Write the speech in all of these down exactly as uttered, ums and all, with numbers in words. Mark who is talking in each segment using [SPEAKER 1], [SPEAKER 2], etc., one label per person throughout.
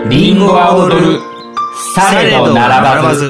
[SPEAKER 1] リンゴは踊る、されど並ばず。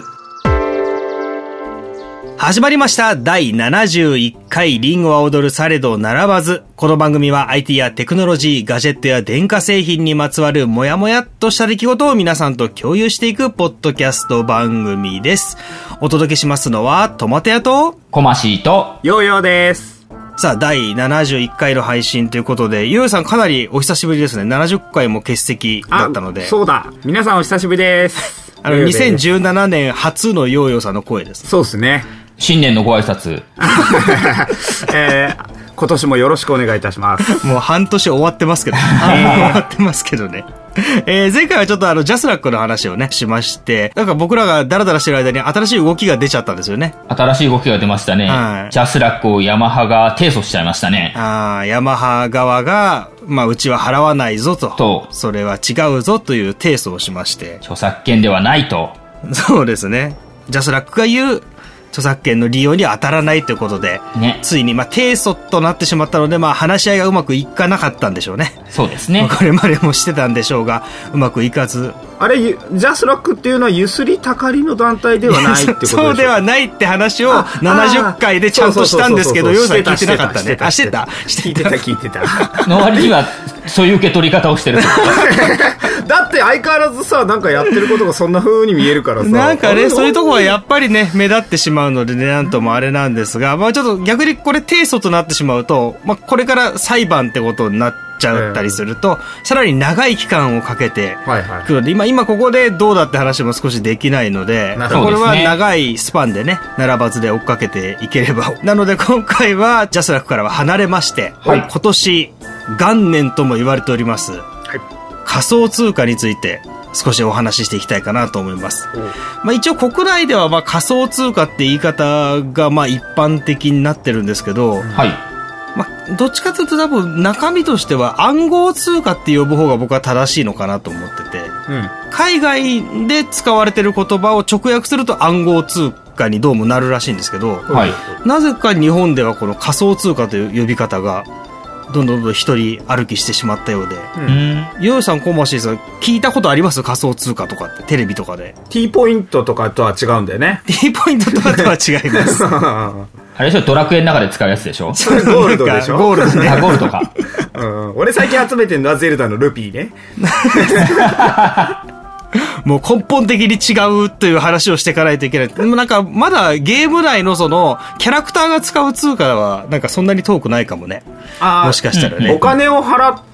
[SPEAKER 2] 始まりました。だいななじゅういっかいリンゴは踊るされど並ばず。この番組は アイティー やテクノロジー、ガジェットや電化製品にまつわるもやもやっとした出来事を皆さんと共有していくポッドキャスト番組です。お届けしますのはトマト屋と
[SPEAKER 1] コマシーと
[SPEAKER 3] ヨーヨーです。
[SPEAKER 2] さあ、だいななじゅういっかいの配信ということで、ヨーヨーさんかなりお久しぶりですね。ななじゅっかいも欠席だったので。
[SPEAKER 3] そうだ。皆さんお久しぶりです。
[SPEAKER 2] あの、にせんじゅうななねん初のヨーヨーさんの声です。
[SPEAKER 3] そうですね。
[SPEAKER 1] 新年のご挨拶。
[SPEAKER 3] えー、今年もよろしくお願いいたします。
[SPEAKER 2] もう半年終わってますけど、終わってますけどね。えー、前回はちょっとあの、ジャスラックの話をね、しまして、なんか僕らがダラダラしてる間に新しい動きが出ちゃったんですよね。
[SPEAKER 1] 新しい動きが出ましたね。はい、ジャスラックをヤマハが提訴しちゃいましたね。
[SPEAKER 2] ああ、ヤマハ側が、まあ、うちは払わないぞと。と。それは違うぞという提訴をしまして。
[SPEAKER 1] 著作権ではないと。
[SPEAKER 2] そうですね。ジャスラックが言う、著作権の利用には当たらないということで、ね、ついにまあ提訴となってしまったので、まあ話し合いがうまくいかなかったんでしょうね。
[SPEAKER 1] そうですね。
[SPEAKER 2] これまでもしてたんでしょうが、うまくいかず。
[SPEAKER 3] あれ、ジャスラックっていうのはゆすりたかりの団体ではないってことでしょ。
[SPEAKER 2] そうではないって話をななじゅっかいでちゃんとしたんですけど、ヨウさん聞いてなかったね。あ、してた
[SPEAKER 3] 聞いてた聞いてた。
[SPEAKER 1] の割にはそういう受け取り方をしてるって
[SPEAKER 3] ことだって相変わらずさ、なんかやってることがそんな風に見えるからさ。
[SPEAKER 2] なんかね、そういうとこはやっぱりね、目立ってしまうのでね、なんともあれなんですが、まあちょっと逆にこれ提訴となってしまうと、まあこれから裁判ってことになっちゃったりすると、えー、さらに長い期間をかけてくるので、はいはい、今、今ここでどうだって話も少しできないので、これは長いスパンでね、並ばずで追っかけていければ。なので今回はジャスラックからは離れまして、はい、今年元年とも言われております、はい、仮想通貨について少しお話ししていきたいかなと思います。まあ一応国内ではまあ仮想通貨って言い方がまあ一般的になってるんですけど、はい。まあどっちかというと多分中身としては暗号通貨って呼ぶ方が僕は正しいのかなと思ってて、うん、海外で使われてる言葉を直訳すると暗号通貨にどうもなるらしいんですけど、はい。なぜか日本ではこの仮想通貨という呼び方がどんどんどんどん一人歩きしてしまったようで。うん。ヨーヨーさん、コマシーさん、聞いたことあります？仮想通貨とかって、テレビとかで。
[SPEAKER 3] T ポイントとかとは違うんだよね。
[SPEAKER 2] T ポイントとかとは違います。
[SPEAKER 1] あれでしょ、ドラクエの中で使うやつでしょ？
[SPEAKER 3] それゴールドでしょ？
[SPEAKER 2] ゴールドね。
[SPEAKER 1] あ、ゴールドか。
[SPEAKER 3] うん。俺最近集めてるのはゼルダのルピーね。
[SPEAKER 2] もう根本的に違うという話をしていかないといけない。でもなんか、まだゲーム内のその、キャラクターが使う通貨は、なんかそんなに遠くないかもね。ああ。もしかしたらね。
[SPEAKER 3] お金を払って、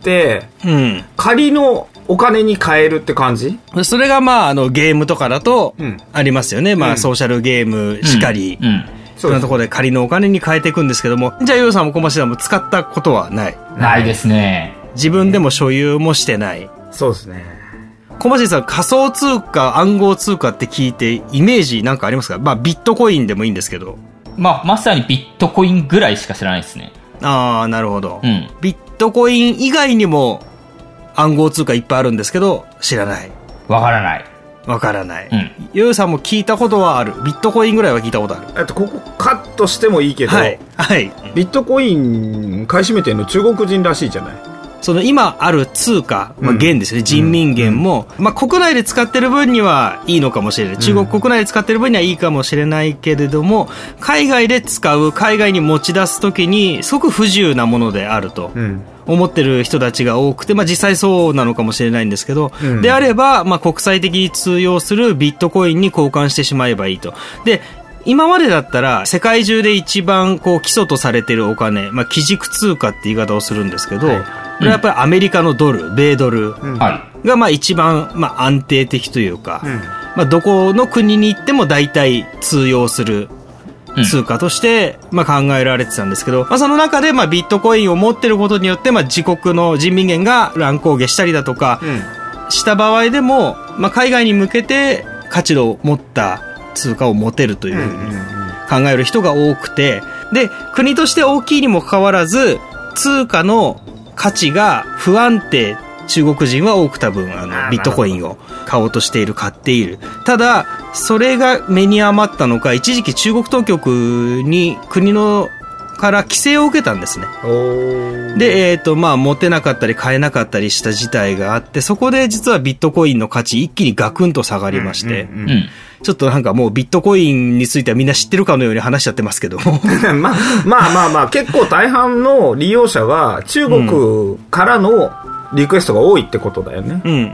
[SPEAKER 3] うん。仮のお金に変えるって感じ？
[SPEAKER 2] それがまあ、あの、ゲームとかだと、ありますよね。うん、まあ、ソーシャルゲームしかり。うん。うん、そんなところで仮のお金に変えていくんですけども、じゃあ、ヨウさんもコマシさんも使ったことはない？
[SPEAKER 1] ないですね。
[SPEAKER 2] 自分でも所有もしてない。
[SPEAKER 3] そうですね。
[SPEAKER 2] コマシさん、仮想通貨、暗号通貨って聞いて、イメージなんかありますか？まあ、ビットコインでもいいんですけど。
[SPEAKER 1] まあ、まさにビットコインぐらいしか知らないですね。
[SPEAKER 2] ああ、なるほど。うん。ビットコイン以外にも暗号通貨いっぱいあるんですけど、知らない。
[SPEAKER 1] わからない。
[SPEAKER 2] わからない。うん。ヨウさんも聞いたことはある。ビットコインぐらいは聞いたことある。
[SPEAKER 3] えっと、ここカットしてもいいけど、はい。はい。ビットコイン買い占めてるの中国人らしいじゃない。
[SPEAKER 2] その今ある通貨、まあ、元ですね、うん、人民元も、うん、まあ、国内で使ってる分にはいいのかもしれない。中国国内で使ってる分にはいいかもしれないけれども、海外で使う、海外に持ち出すときに、すごく不自由なものであると。うん思ってる人たちが多くて、まあ実際そうなのかもしれないんですけど、うん、であれば、まあ国際的に通用するビットコインに交換してしまえばいいと。で、今までだったら世界中で一番こう基礎とされてるお金、まあ基軸通貨って言い方をするんですけど、はい、これはやっぱりアメリカのドル、米ドルがまあ一番まあ安定的というか、うん、まあどこの国に行っても大体通用する通貨として、まあ、考えられてたんですけど、まあ、その中で、まあ、ビットコインを持ってることによって、まあ、自国の人民元が乱高下したりだとか、した場合でも、まあ、海外に向けて価値を持った通貨を持てるというふうに考える人が多くて、で、国として大きいにもかかわらず、通貨の価値が不安定、中国人は多く多分あのビットコインを買おうとしている、買っている。ただそれが目に余ったのか、一時期中国当局に国のから規制を受けたんですね。で、えっと、まあ、持てなかったり買えなかったりした事態があって、そこで実はビットコインの価値一気にガクンと下がりまして、うんうんうん、ちょっとなんかもうビットコインについてはみんな知ってるかのように話しちゃってますけども。
[SPEAKER 3] まあ、まあまあまあ、結構大半の利用者は中国からのリクエストが多いってことだよね。
[SPEAKER 2] うんうんうん。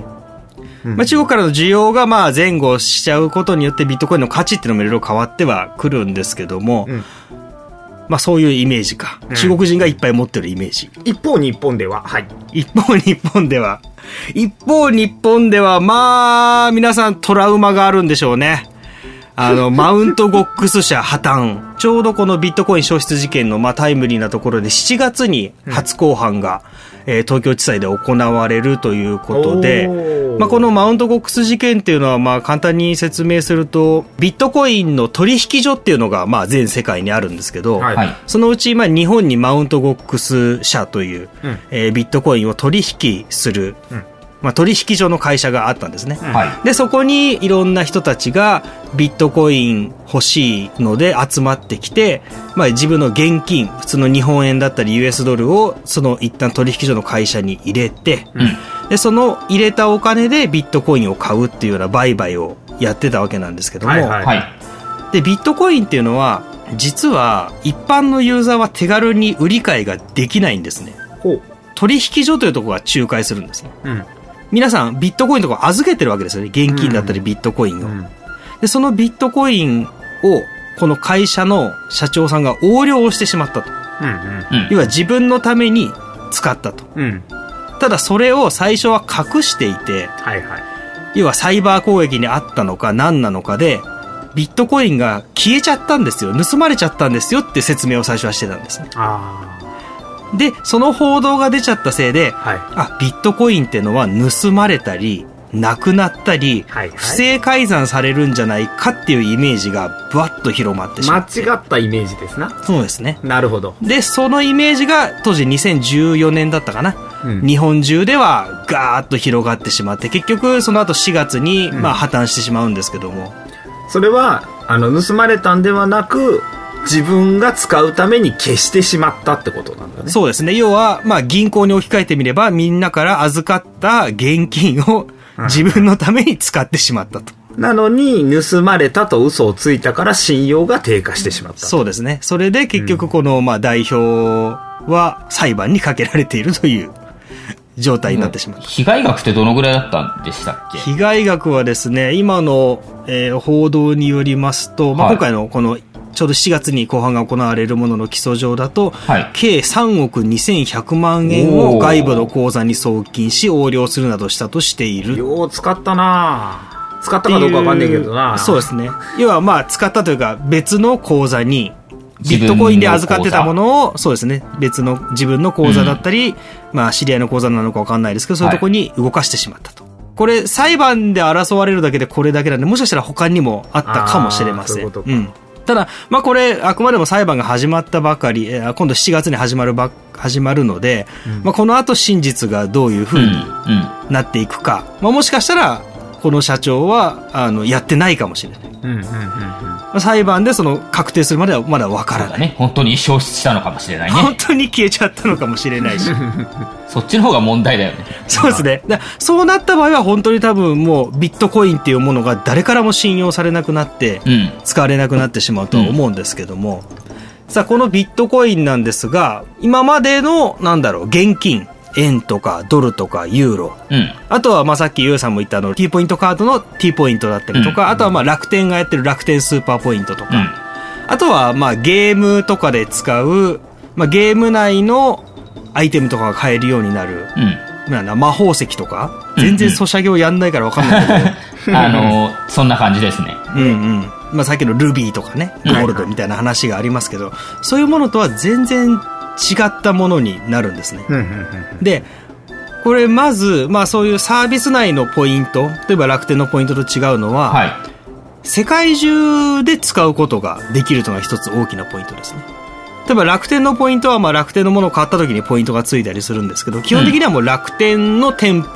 [SPEAKER 2] うん、まあ、中国からの需要がまあ前後しちゃうことによってビットコインの価値っていうのもいろいろ変わってはくるんですけども、うん、まあそういうイメージか、うん。中国人がいっぱい持ってるイメージ。
[SPEAKER 3] 一方日本では、はい。
[SPEAKER 2] 一方日本では、一方日本ではまあ皆さんトラウマがあるんでしょうね。あの、マウントゴックス社破綻。ちょうどこのビットコイン消失事件のまあタイムリーなところでしちがつに初公判が、うんえー、東京地裁で行われるということで、まあ、このマウントゴックス事件っていうのはまあ簡単に説明すると、ビットコインの取引所っていうのがまあ全世界にあるんですけど、はい、そのうちまあ日本にマウントゴックス社という、うんえー、ビットコインを取引する、うんまあ、取引所の会社があったんですね、はい、でそこにいろんな人たちがビットコイン欲しいので集まってきて、まあ、自分の現金普通の日本円だったり ユーエス ドルをその一旦取引所の会社に入れて、うん、でその入れたお金でビットコインを買うっていうような売買をやってたわけなんですけども、はいはい、でビットコインっていうのは実は一般のユーザーは手軽に売り買いができないんですね。ほう取引所というところが仲介するんですね、うん皆さんビットコインとか預けてるわけですよね。現金だったりビットコインを、うん、でそのビットコインをこの会社の社長さんが横領をしてしまったと、うんうん、要は自分のために使ったと、うん、ただそれを最初は隠していて、はいはい、要はサイバー攻撃にあったのか何なのかでビットコインが消えちゃったんですよ、盗まれちゃったんですよって説明を最初はしてたんですね。あでその報道が出ちゃったせいで、はい、あビットコインってのは盗まれたりなくなったり、はいはい、不正改ざんされるんじゃないかっていうイメージがぶわっと広まってしまって
[SPEAKER 3] 間違ったイメージですな。
[SPEAKER 2] そうですね。
[SPEAKER 3] なるほど。
[SPEAKER 2] でそのイメージが当時にせんじゅうよねんだったかな、うん、日本中ではガーッと広がってしまって結局その後しがつに、まあ、破綻してしまうんですけども、
[SPEAKER 3] うん、それはあの盗まれたんではなく自分が使うために消してしまったってことなんだね。
[SPEAKER 2] そうですね。要は、まあ、銀行に置き換えてみればみんなから預かった現金を自分のために使ってしまったと。
[SPEAKER 3] なのに盗まれたと嘘をついたから信用が低下してしまった。
[SPEAKER 2] そうですね。それで結局この、まあ、代表は裁判にかけられているという状態になってしまった。
[SPEAKER 1] 被害額ってどのぐらいだったんでしたっけ？
[SPEAKER 2] 被害額はですね、今の、えー、報道によりますと、まあ、今回のこのちょうどしちがつに公判が行われるものの起訴状だと、はい、計さんおくにせんひゃくまんえんを外部の口座に送金し横領するなどしたとしている。
[SPEAKER 3] よう使ったな。使ったかどうかわかんないけどな。
[SPEAKER 2] そうですね。要はまあ使ったというか別の口座にビットコインで預かってたものをそうですね別の自分の口座だったり、うん、まあ知り合いの口座なのかわかんないですけどそういうところに動かしてしまったと。はい、これ裁判で争われるだけでこれだけなんでもしかしたら他にもあったかもしれません。そういうことか。うんただ、まあ、これあくまでも裁判が始まったばかり今度しちがつに始まるば始まるので、うんまあ、この後真実がどういう風になっていくか、うんうんまあ、もしかしたらこの社長はあのやってないかもしれない、うんうんうんうんまあ、裁判でその確定するまではまだ分からない、
[SPEAKER 1] ね、本当に消失したのかもしれないね。
[SPEAKER 2] 本当に消えちゃったのかもしれないし
[SPEAKER 1] そっちの方が問題だよね。
[SPEAKER 2] そうですね。だそうなった場合は本当に多分もうビットコインっていうものが誰からも信用されなくなって、うん、使われなくなってしまうとは思うんですけども、うん、さあこのビットコインなんですが今までのなんだろう現金円とかドルとかユーロ、うん、あとはまあさっきユウさんも言ったあの T ポイントカードの T ポイントだったりとか、うん、あとはまあ楽天がやってる楽天スーパーポイントとか、うん、あとはまあゲームとかで使う、まあ、ゲーム内のアイテムとかが買えるようになる、うん、なんだ魔法石とか全然ソシャゲをやんないから分かんないけど
[SPEAKER 1] あのー、そんな感じですね。
[SPEAKER 2] うんうんまあ、さっきのルビーとかねゴールドみたいな話がありますけど、はいはい、そういうものとは全然違ったものになるんですね。でこれまず、まあ、そういうサービス内のポイント例えば楽天のポイントと違うのは、はい、世界中で使うことができるというのが一つ大きなポイントですね。例えば楽天のポイントはまあ楽天のものを買った時にポイントがついたりするんですけど基本的にはもう楽天の店舗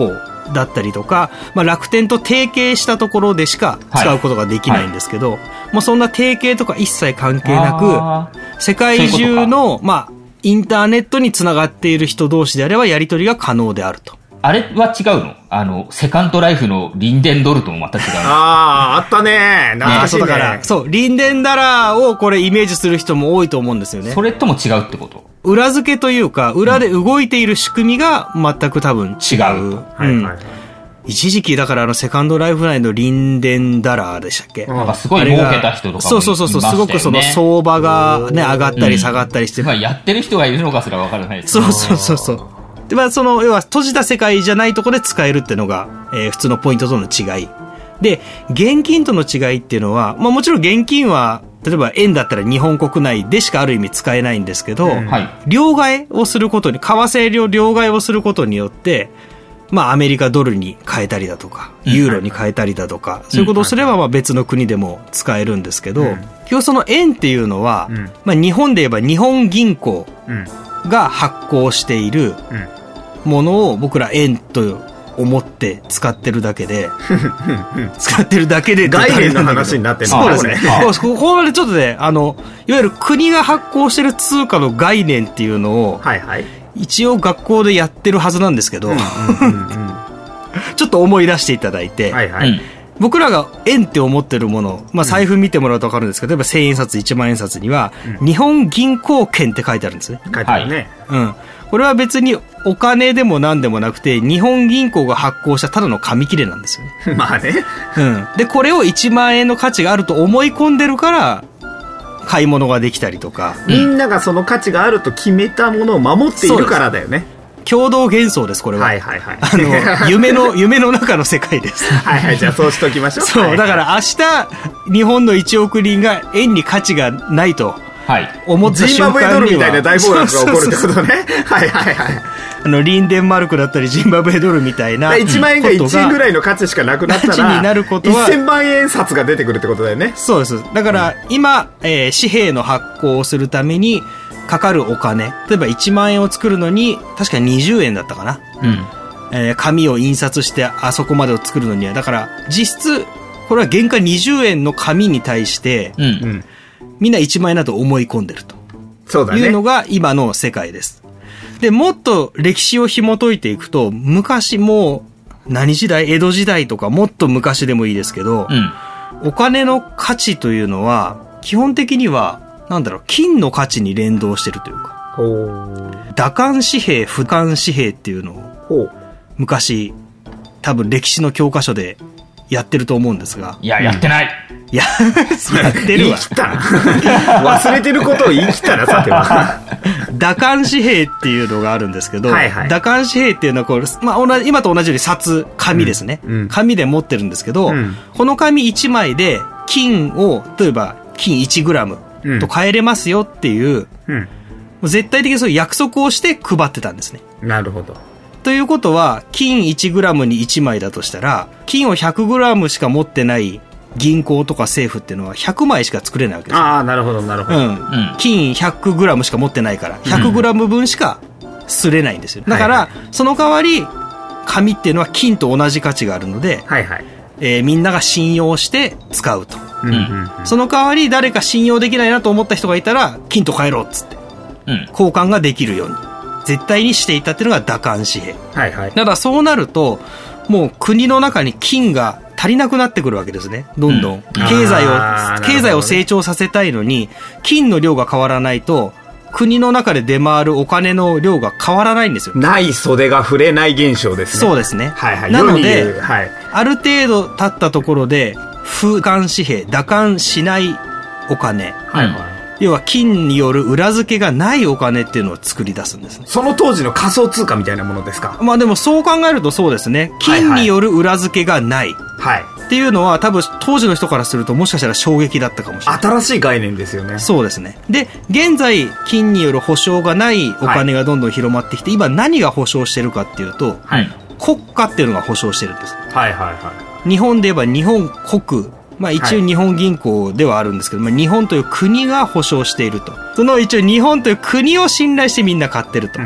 [SPEAKER 2] だったりとか、まあ、楽天と提携したところでしか使うことができないんですけど、はいはい、もうそんな提携とか一切関係なく、世界中の、まあ、インターネットにつながっている人同士であればやり取りが可能であると。
[SPEAKER 1] あれは違うの？あの、セカンドライフのリンデンドルともまた違う。
[SPEAKER 3] ああ、あったね。懐かしいね。
[SPEAKER 2] ね、そうだから、そう、リンデンダラーをこれイメージする人も多いと思うんですよね。
[SPEAKER 1] それとも違うってこと？
[SPEAKER 2] 裏付けというか、裏で動いている仕組みが全く多分違う。違う。
[SPEAKER 3] はいはいはい。
[SPEAKER 2] 一時期だからあのセカンドライフ内のリンデンダラーでしたっけ？
[SPEAKER 1] なんかすごい儲けた人とかもいましたよね。
[SPEAKER 2] そうそうそう、すごくその相場がね、上がったり下がったりして、
[SPEAKER 1] うん、まあやってる人がいるのかすらわからないです
[SPEAKER 2] けど。そうそうそうそう。で、まあその、要は閉じた世界じゃないところで使えるっていうのが、えー、普通のポイントとの違い。で、現金との違いっていうのは、まあもちろん現金は、例えば円だったら日本国内でしかある意味使えないんですけど、うん、両替をすることに、為替両両替をすることによって、まあアメリカドルに変えたりだとか、ユーロに変えたりだとか、うん、そういうことをすればまあ別の国でも使えるんですけど、うん、基本その円っていうのは、うん、まあ日本で言えば日本銀行が発行しているものを僕ら円と思って使ってるだけで、使ってるだけで
[SPEAKER 3] 概念の話になってるん
[SPEAKER 2] そうですね。ここまでちょっとね、あの、いわゆる国が発行してる通貨の概念っていうのを、はいはい、一応学校でやってるはずなんですけど、ちょっと思い出していただいて、はいはい、僕らが円って思ってるもの、まあ財布見てもらうと分かるんですけど、例えば千円札、一万円札には、日本銀行券って書いてあるんですね。
[SPEAKER 3] 書いてあるね。
[SPEAKER 2] うん。これは別にお金でも何でもなくて、日本銀行が発行したただの紙切れなんですよね。
[SPEAKER 3] まあね。
[SPEAKER 2] うん。で、これをいちまん円の価値があると思い込んでるから、買い物ができたりとか。
[SPEAKER 3] みんながその価値があると決めたものを守っているからだよね。
[SPEAKER 2] 共同幻想です、これは。
[SPEAKER 3] はいはいはい。
[SPEAKER 2] あの、夢の、夢の中の世界です。
[SPEAKER 3] はいはい、じゃあそうしときましょう。
[SPEAKER 2] そう、だから明日、日本のいちおく人が円に価値がないと。はい。思った瞬間には。
[SPEAKER 3] ジンバブエドルみたいな大暴落が起こるってことね。はいはいはい。
[SPEAKER 2] あの、リンデンマルクだったり、ジンバブエドルみたいな。
[SPEAKER 3] いちまん円がいちえんぐらいの価値しかなくなったら、
[SPEAKER 2] 価値になることは。
[SPEAKER 3] せんまん円札が出てくるってことだよね。
[SPEAKER 2] そうです。だから、今、えー、紙幣の発行をするために、かかるお金。例えばいちまん円を作るのに、確かにじゅうえんだったかな。うん。えー、紙を印刷して、あそこまでを作るのには。だから、実質、これは原価にじゅうえんの紙に対して、うん。うん、みんないちまん円だと思い込んでると。
[SPEAKER 3] そうだね。
[SPEAKER 2] いうのが今の世界です。で、もっと歴史を紐解いていくと、昔もう、何時代？江戸時代とかもっと昔でもいいですけど、うん、お金の価値というのは、基本的には、なんだろう、金の価値に連動してるというか。打艦紙幣、不艦紙幣っていうのを、昔、多分歴史の教科書でやってると思うんですが。
[SPEAKER 1] いや、やってない。
[SPEAKER 2] いや、やってるわ。
[SPEAKER 3] 言い切ったな。忘れてることを言い切ったな、さては。
[SPEAKER 2] 打艦紙幣っていうのがあるんですけど、はいはい、打艦紙幣っていうのはこれ、まあ、同じ今と同じように札、紙ですね、うんうん。紙で持ってるんですけど、うん、この紙いちまいで金を、例えば金いちグラムと変えれますよっていう、うん、絶対的にそういう約束をして配ってたんですね。
[SPEAKER 3] なるほど。
[SPEAKER 2] ということは、金いちグラムにいちまいだとしたら、金をひゃくグラムしか持ってない銀行とか政府っていうのはひゃくまいしか作れないわけですよ。
[SPEAKER 3] ああ、なるほど、なるほど。うん。
[SPEAKER 2] 金ひゃくグラムしか持ってないから、ひゃくグラム分しかすれないんですよ。だから、はいはい、その代わり、紙っていうのは金と同じ価値があるので、はいはい。えー、みんなが信用して使うと。うん。うん、その代わり、誰か信用できないなと思った人がいたら、金と変えろっつって、うん。交換ができるように、絶対にしていたっていうのが打艦紙幣。はいはい。だからそうなると、もう国の中に金が足りなくなってくるわけですね。どんどん。うん、経済を、経済を成長させたいのに、金の量が変わらないと、国の中で出回るお金の量が変わらないんですよ。
[SPEAKER 3] ない袖が触れない現象ですね。
[SPEAKER 2] そうですね。はいはい。なので、はい、ある程度経ったところで、不換紙幣、打艦しないお金。はいはい。要は金による裏付けがないお金っていうのを作り出すんですね。
[SPEAKER 3] その当時の仮想通貨みたいなものですか？
[SPEAKER 2] まあでもそう考えるとそうですね。金による裏付けがない。はい。っていうのは多分当時の人からするともしかしたら衝撃だったかもしれない。
[SPEAKER 3] 新しい概念ですよね。
[SPEAKER 2] そうですね。で、現在金による保証がないお金がどんどん広まってきて、はい、今何が保証してるかっていうと、はい、国家っていうのが保証してるんです。はいはいはい。日本で言えば日本国、まあ一応日本銀行ではあるんですけど、はい、まあ日本という国が保証していると。その一応日本という国を信頼してみんな買ってると。うんうん、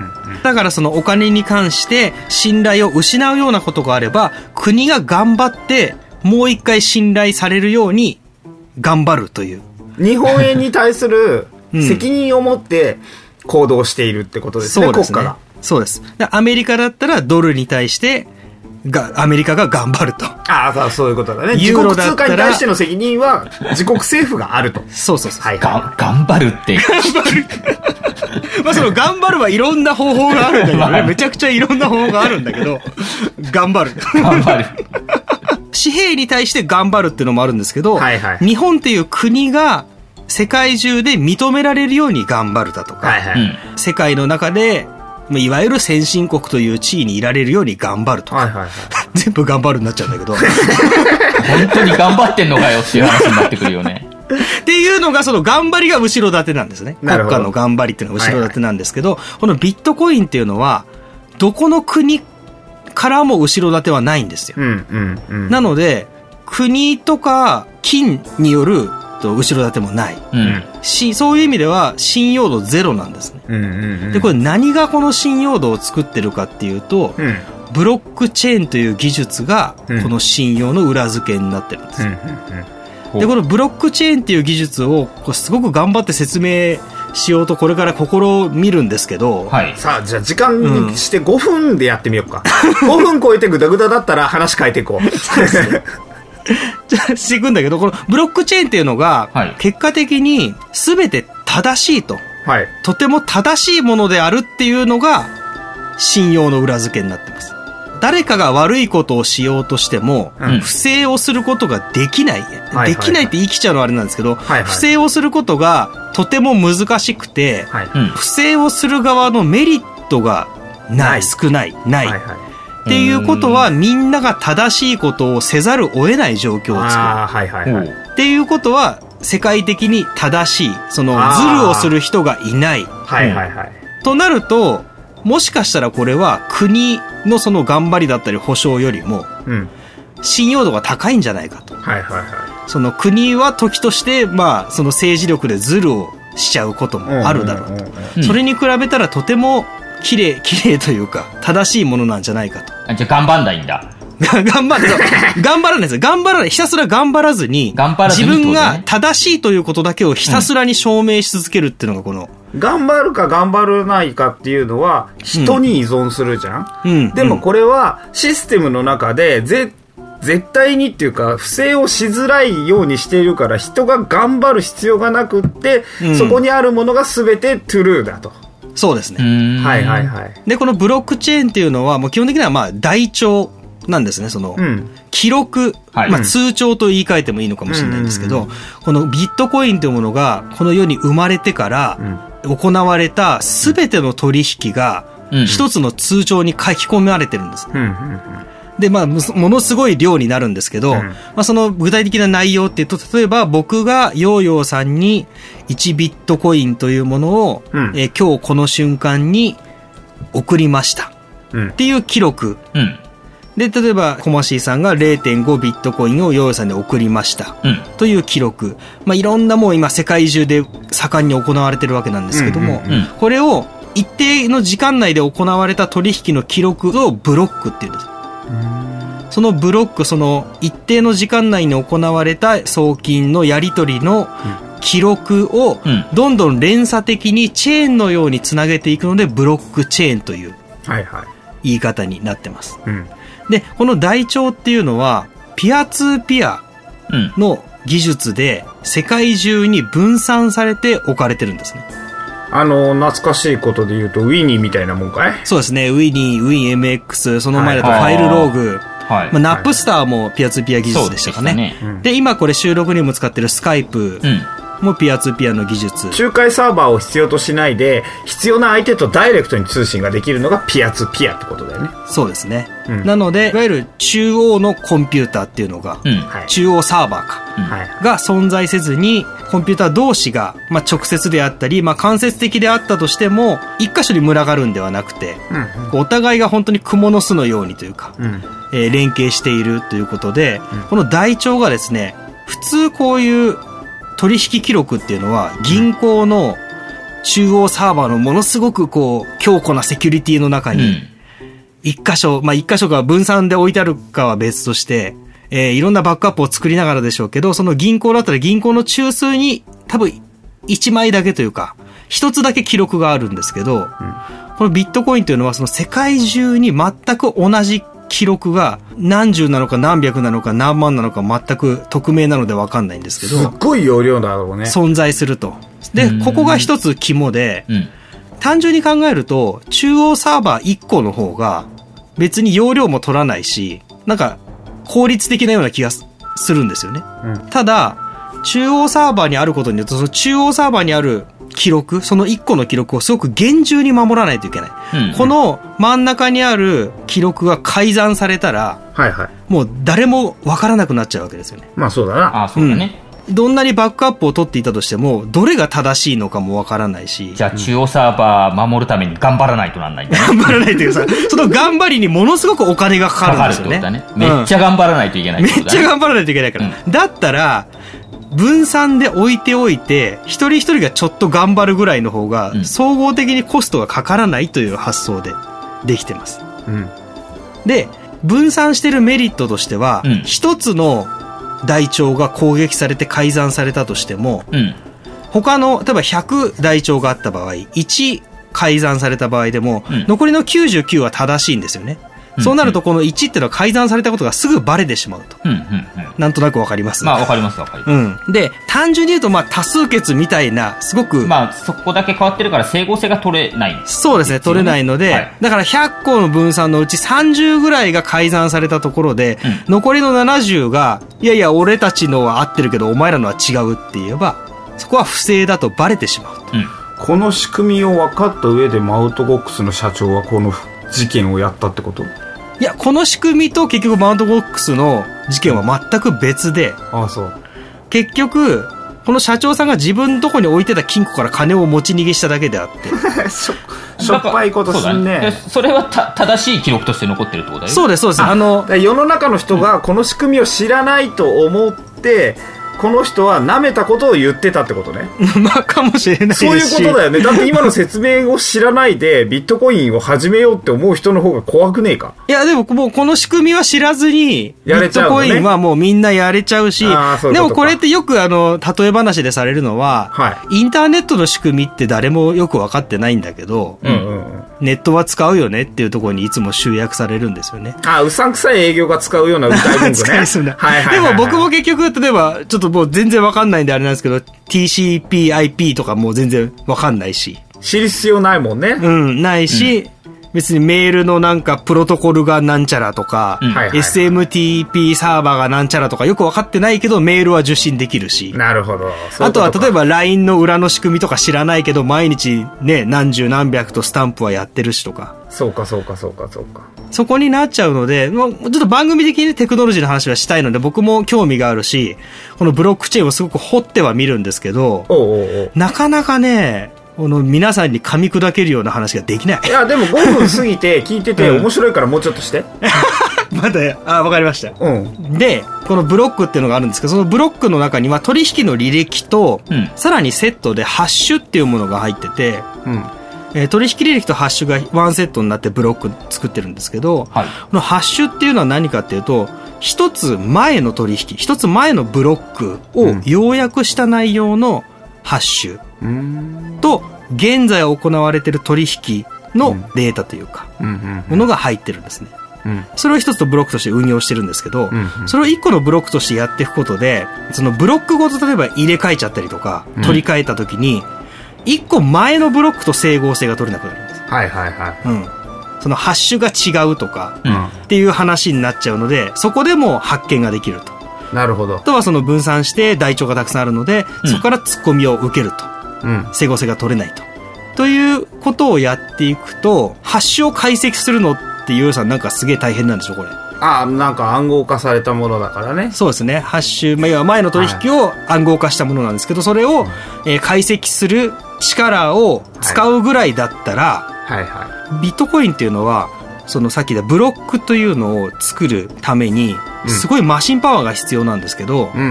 [SPEAKER 2] だからそのお金に関して信頼を失うようなことがあれば、国が頑張ってもう一回信頼されるように頑張るという。
[SPEAKER 3] 日本円に対する責任を持って行動しているってことですね、
[SPEAKER 2] そうですね、
[SPEAKER 3] 国家が。
[SPEAKER 2] そうです。でアメリカだったらドルに対してがアメリカが頑張ると。
[SPEAKER 3] ああ、そういうことだね。自国通貨に対しての責任は自国政府があると。
[SPEAKER 2] そうそうそう。
[SPEAKER 3] はい、
[SPEAKER 1] が頑張るって。
[SPEAKER 2] 頑張る。まあその頑張るはいろんな方法があるんだけどね。めちゃくちゃいろんな方法があるんだけど、頑張る。
[SPEAKER 1] 頑張る。
[SPEAKER 2] 紙幣に対して頑張るっていうのもあるんですけど、
[SPEAKER 3] はいはい、
[SPEAKER 2] 日本っていう国が世界中で認められるように頑張るだとか、
[SPEAKER 3] はいはい、
[SPEAKER 2] 世界の中でいわゆる先進国という地位にいられるように頑張るとか、はいはいはい、全部頑張るになっちゃうんだけど
[SPEAKER 1] 本当に頑張ってんのかよっていう話になってくるよね
[SPEAKER 2] っていうのが、その頑張りが後ろ盾なんですね。国家の頑張りっていうのが後ろ盾なんですけど、はいはい、このビットコインっていうのはどこの国からも後ろ盾はないんですよ、うんうんうん、なので国とか金によると後ろ盾もない、うん、しそういう意味では信用度ゼロなんですね、うんうんうん、でこれ何がこの信用度を作ってるかっていうと、うん、ブロックチェーンという技術がこの信用の裏付けになってるんですよ、うんうんうん、でこのブロックチェーンっていう技術をこうすごく頑張って説明しようとこれから試みるんですけど、
[SPEAKER 3] はい、さあじゃあ時間にしてごふんでやってみようか、うん、ごふん超えてグダグダだったら話変えていこう
[SPEAKER 2] じゃあしていくんだけど、このブロックチェーンっていうのが結果的に全て正しいと、はい、とても正しいものであるっていうのが信用の裏付けになってます。誰かが悪いことをしようとしても、うん、不正をすることができない、はい、できないって言い切っちゃうのはあれなんですけど、はいはい、不正をすることがとても難しくて、はい、不正をする側のメリットがない、少ない、ない、はいはい、っていうことはみんなが正しいことをせざるを得ない状況を作る、はいはいはい、っていうことは世界的に正しい、そのズルをする人がいない、はいはいはい、となるともしかしたらこれは国のその頑張りだったり保証よりも信用度が高いんじゃないかと、はいはいはい、その国は時としてまあその政治力でズルをしちゃうこともあるだろうと、うんうんうんうん、それに比べたらとても綺麗綺麗というか正しいものなんじゃないかと。
[SPEAKER 1] あ、じゃあ頑張んないんだ
[SPEAKER 2] 頑張る頑張らないですよ。頑張らない、ひたすら頑張らずに、
[SPEAKER 1] 頑張らずに
[SPEAKER 2] 自分が正しいということだけをひたすらに証明し続けるっていうのがこの、
[SPEAKER 3] うん、頑張るか頑張らないかっていうのは人に依存するじゃん、うん、でもこれはシステムの中でぜ絶対にっていうか不正をしづらいようにしているから人が頑張る必要がなくって、うん、そこにあるものが全てトゥルーだと。
[SPEAKER 2] そうですね。
[SPEAKER 3] はいはいはい。
[SPEAKER 2] でこのブロックチェーンっていうのはもう基本的にはまあ台帳なんですね。その、うん、記録、はい、まあ、通帳と言い換えてもいいのかもしれないんですけど、うんうんうん、このビットコインというものがこの世に生まれてから行われた全ての取引が一つの通帳に書き込まれてるんです、うんうんうん、でまあものすごい量になるんですけど、うん、まあ、その具体的な内容っていうと、例えば僕がヨーヨーさんにいちビットコインというものを、うん、え今日この瞬間に送りましたっていう記録、うん、で例えばコマシーさんが れいてんご ビットコインをヨーヨーさんに送りました、うん、という記録、まあ、いろんなもう今世界中で盛んに行われてるわけなんですけども、うんうんうん、これを一定の時間内で行われた取引の記録をブロックっていうんです。そのブロック、その一定の時間内に行われた送金のやり取りの記録をどんどん連鎖的にチェーンのようにつなげていくのでブロックチェーンという言い方になってます、はいはい、でこの台帳っていうのはピアツーピアの技術で世界中に分散されて置かれてるんですね。
[SPEAKER 3] あの懐かしいことで言うとウィニーみたいなもんかい？
[SPEAKER 2] そうですね。ウィニー、ウィン エムエックス、その前だとファイルローグ、はい、まあ、ナップスターもピアツーピア技術でしたかね。はい、で、ね、で今これ収録にも使ってるスカイプもピアツーピアの技術、
[SPEAKER 3] 仲介サーバーを必要としないで必要な相手とダイレクトに通信ができるのがピアツーピアってことだよね。
[SPEAKER 2] そうですね、うん、なのでいわゆる中央のコンピューターっていうのが、うん、中央サーバーか、うん、が存在せずにコンピューター同士が、まあ、直接であったり、まあ、間接的であったとしても一箇所に群がるんではなくて、うん、お互いが本当に蜘蛛の巣のようにというか、うん、えー、連携しているということで、うん、この台帳がですね、普通こういう取引記録っていうのは銀行の中央サーバーのものすごくこう、強固なセキュリティの中に、一箇所、まあ一箇所が分散で置いてあるかは別として、えー、いろんなバックアップを作りながらでしょうけど、その銀行だったら銀行の中枢に多分一枚だけというか、一つだけ記録があるんですけど、うん、このビットコインというのはその世界中に全く同じ記録が何十なのか何百なのか何万なのか全く匿名なので分かんないんですけど、
[SPEAKER 3] すっごい容量だろうね。
[SPEAKER 2] 存在すると。で、ここが一つ肝で、うん、単純に考えると中央サーバーいっこの方が別に容量も取らないし、なんか効率的なような気がするんですよね。うん、ただ、中央サーバーにあることによって、その中央サーバーにある記録、そのいっこの記録をすごく厳重に守らないといけない。うんうん、この真ん中にある記録が改ざんされたら、はいはい、もう誰もわからなくなっちゃうわけですよね。
[SPEAKER 3] まあそうだな。
[SPEAKER 1] あ、そうだね。
[SPEAKER 2] うん、どんなにバックアップを取っていたとしても、どれが正しいのかもわからないし。
[SPEAKER 1] じゃあ中央サーバー守るために頑張らないとなんないんだね。
[SPEAKER 2] 頑張らないというかさ、その頑張りにものすごくお金がかかるんですよね。
[SPEAKER 1] かかるってことだね。めっちゃ頑張らないといけないってことだね。
[SPEAKER 2] めっちゃ頑張らないといけないから。うん、だったら、分散で置いておいて、一人一人がちょっと頑張るぐらいの方が、総合的にコストがかからないという発想でできてます。うん、で、分散してるメリットとしては、うん、一つの台帳が攻撃されて改ざんされたとしても、うん、他の、例えばひゃく台帳があった場合、いち改ざんされた場合でも、うん、残りのきゅうじゅうきゅうは正しいんですよね。そうなるとこのいちっていうのは改ざんされたことがすぐバレてしまうと。うんうんうん、なんとなくわかります。
[SPEAKER 1] まあわかりますわかります。
[SPEAKER 2] うん。で、単純に言うとまあ多数決みたいな、すごく。
[SPEAKER 1] まあそこだけ変わってるから整合性が取れないんです、ね。
[SPEAKER 2] そうですね、取れないので、はい、だからひゃっこの分散のうちさんじゅうぐらいが改ざんされたところで、うん、残りのななじゅうが、いやいや俺たちのは合ってるけどお前らのは違うって言えば、そこは不正だとバレてしまうと。うん、
[SPEAKER 3] この仕組みを分かった上でマウントボックスの社長はこの事件をやったってこと？
[SPEAKER 2] いや、この仕組みと結局マウントボックスの事件は全く別で、
[SPEAKER 3] ああ、そう。
[SPEAKER 2] 結局、この社長さんが自分のとこに置いてた金庫から金を持ち逃げしただけであって。
[SPEAKER 3] しょ、しょっぱいことすんね。
[SPEAKER 1] そ, それはた正しい記録として残ってるってことだよね。
[SPEAKER 2] そうです、そうです。あの、
[SPEAKER 3] 世の中の人がこの仕組みを知らないと思って、この人は舐めたことを言ってたってことね。
[SPEAKER 2] まあかもしれないし。
[SPEAKER 3] そういうことだよね。だって今の説明を知らないでビットコインを始めようって思う人の方が怖くねえか。
[SPEAKER 2] いやでももうこの仕組みは知らずに、ビットコインはもうみんなやれちゃうし、でもこれってよくあの、例え話でされるのは、はい、インターネットの仕組みって誰もよく分かってないんだけど、うんうんうん、ネットは使うよねっていうところにいつも集約されるんですよね。
[SPEAKER 3] あ、うさんくさい営業が使うような歌い文句ね。
[SPEAKER 2] 使いすんだ。はいはいはいはい。でも僕も結局、例えば、ちょっともう全然わかんないんであれなんですけど、ティーシーピーアイピー とかもう全然わかんないし。
[SPEAKER 3] 知る必要ないもんね。
[SPEAKER 2] うん、ないし、うん別にメールのなんかプロトコルがなんちゃらとか、うん、エスエムティーピー サーバーがなんちゃらとかよく分かってないけどメールは受信できるし。
[SPEAKER 3] なるほど。そういうことか。
[SPEAKER 2] あとは例えば ライン の裏の仕組みとか知らないけど毎日ね、何十何百とスタンプはやってるしとか。
[SPEAKER 3] そうかそうかそうかそうか。
[SPEAKER 2] そこになっちゃうので、もうちょっと番組的にテクノロジーの話はしたいので僕も興味があるし、このブロックチェーンをすごく掘っては見るんですけど、
[SPEAKER 3] おうおうおう
[SPEAKER 2] なかなかね、この皆さんに噛み砕けるような話ができない。
[SPEAKER 3] いやでもごふん過ぎて聞いてて面白いからもうちょっとして。
[SPEAKER 2] まだや、あ、わかりました。うん。で、このブロックっていうのがあるんですけど、そのブロックの中には取引の履歴と、うん、さらにセットでハッシュっていうものが入ってて、うんえー、取引履歴とハッシュがワンセットになってブロック作ってるんですけど、はい、このハッシュっていうのは何かっていうと、一つ前の取引、一つ前のブロックを要約した内容のハッシュ。うんと現在行われている取引のデータというか、ものが入ってるんですね。うん、それを一つとブロックとして運用してるんですけど、うんうん、それを一個のブロックとしてやっていくことで、そのブロックごと例えば入れ替えちゃったりとか、うん、取り替えた時に、一個前のブロックと整合性が取れなくなるんです。
[SPEAKER 3] はいはいはい。
[SPEAKER 2] うん。そのハッシュが違うとか、うん、っていう話になっちゃうので、そこでも発見ができると。
[SPEAKER 3] なるほど。
[SPEAKER 2] あとはその分散して台帳がたくさんあるので、うん、そこから突っ込みを受けると。うん、整合性が取れないと。ということをやっていくと、ハッシュを解析するのっていうさんなんかすげえ大変なんでしょこれ。
[SPEAKER 3] ああ、なんか暗号化されたものだからね。
[SPEAKER 2] そうですね。ハッシュ、まあ、要は前の取引を暗号化したものなんですけど、それを、はいえー、解析する力を使うぐらいだったら、はいはいはい、ビットコインっていうのは、 そのさっき言ったブロックというのを作るためにすごいマシンパワーが必要なんですけど、うんうんうん、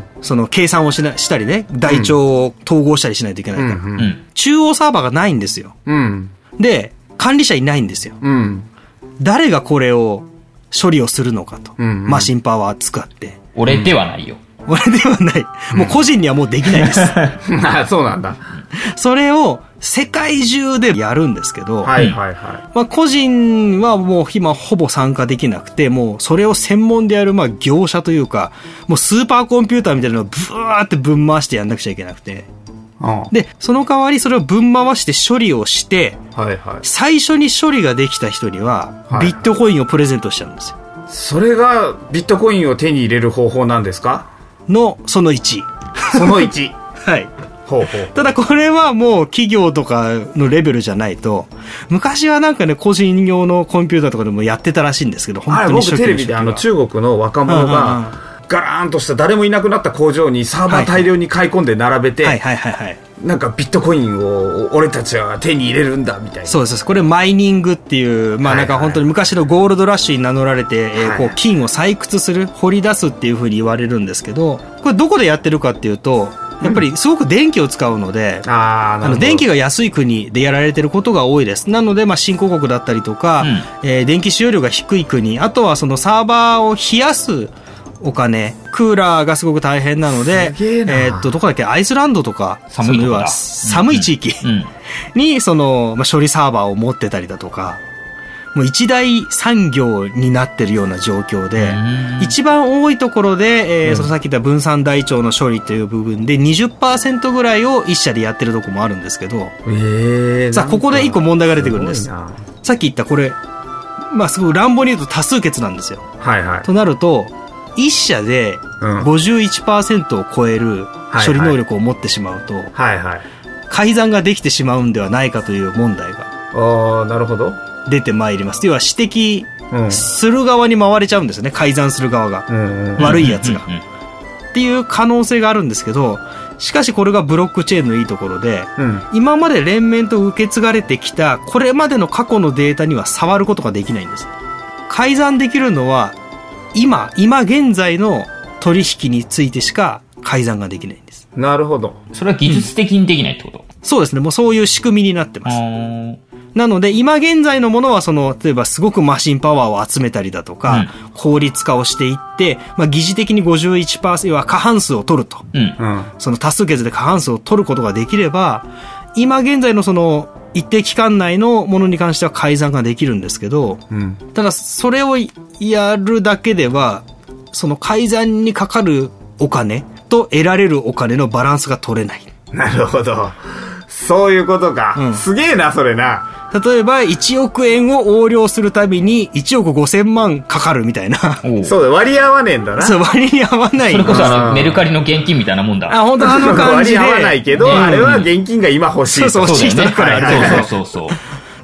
[SPEAKER 2] その計算をしなしたりね、台帳を統合したりしないといけないから、うんうん、中央サーバーがないんですよ、うん、で管理者いないんですよ、うん、誰がこれを処理をするのかと、うんうん、マシンパワー使って。
[SPEAKER 1] 俺ではないよ、
[SPEAKER 2] うん、俺ではない、もう個人にはもうできないです、
[SPEAKER 3] うん、あ、そうなんだ。
[SPEAKER 2] それを世界中でやるんですけど、
[SPEAKER 3] はいはいはい。
[SPEAKER 2] まあ個人はもう今ほぼ参加できなくて、もうそれを専門でやるまあ業者というか、もうスーパーコンピューターみたいなのをブワーって分回してやんなくちゃいけなくて。で、その代わりそれを分回して処理をして、はいはい、最初に処理ができた人にはビットコインをプレゼントしちゃうんですよ。はいはい、
[SPEAKER 3] それがビットコインを手に入れる方法なんですか？
[SPEAKER 2] のそのいち。
[SPEAKER 3] そのいち。
[SPEAKER 2] はい。ほうほう。ただこれはもう企業とかのレベルじゃないと、昔はなんかね、個人用のコンピューターとかでもやってたらしいんですけど、本当に初期の初期は。僕テレビであの
[SPEAKER 3] 中国の若者がガラーンとした誰もいなくなった工場にサーバー大量に買い込んで並べて、はいはいはいはい。なんかビットコインを俺たちは手に入れるんだみたいな。
[SPEAKER 2] そうです。これマイニングっていう、まあなんか本当に昔のゴールドラッシュに名乗られて、はいはい、えー、こう金を採掘する、掘り出すっていう風に言われるんですけど、これどこでやってるかっていうと、やっぱりすごく電気を使うので、うん、ああの電気が安い国でやられてることが多いです。なのでまあ新興国だったりとか、うん、えー、電気使用量が低い国、あとはそのサーバーを冷やすお金、クーラーがすごく大変なので、えー、っとどこだっけ、アイスランドとか
[SPEAKER 1] 寒いとこだ、
[SPEAKER 2] 寒い地域にその、まあ、処理サーバーを持ってたりだとか、もう一大産業になってるような状況で、一番多いところで、えー、そのさっき言った分散台帳の処理という部分で にじゅっパーセント ぐらいを一社でやってるとこもあるんですけど、えー、さあここで一個問題が出てくるんです。さっき言ったこれ、まあすごい乱暴に言うと多数決なんですよ。はいはい。となると一社で ごじゅういちパーセント を超える処理能力を持ってしまうと、はいはい、改ざんができてしまうんではないかという問題が、
[SPEAKER 3] ああ、なるほど、
[SPEAKER 2] 出てまいります。要は指摘する側に回れちゃうんですよね、改ざんする側が、うんうん、悪いやつが、うんうん、っていう可能性があるんですけど、しかしこれがブロックチェーンのいいところで、うん、今まで連綿と受け継がれてきたこれまでの過去のデータには触ることができないんです。改ざんできるのは今今現在の取引についてしか改ざんができないんです。
[SPEAKER 3] なるほど。
[SPEAKER 1] それは技術的にできないってこと？
[SPEAKER 2] うん、そうですね。もうそういう仕組みになってます。なので今現在のものはその例えばすごくマシンパワーを集めたりだとか、うん、効率化をしていって、まあ、疑似的に ごじゅういちパーセント は過半数を取ると、うん、その多数決で過半数を取ることができれば今現在のその一定期間内のものに関しては改ざんができるんですけど、うん、ただそれをやるだけではその改ざんにかかるお金と得られるお金のバランスが取れない。
[SPEAKER 3] なるほど、そういうことか、うん、すげえなそれな。
[SPEAKER 2] 例えばいちおくえんを横領するたびにいちおくごせんまんかかるみたいな。
[SPEAKER 3] そうだ、割り合わねえんだな。
[SPEAKER 2] そう、割り合わない。
[SPEAKER 1] それこそあのメルカリの現金みたいなもんだ。
[SPEAKER 2] あ、本当あの感じで。
[SPEAKER 3] 割り合わないけど、ね、あれは現金が今欲しい。
[SPEAKER 2] そうそう、欲しい人だからあ
[SPEAKER 1] る。そうそうそう。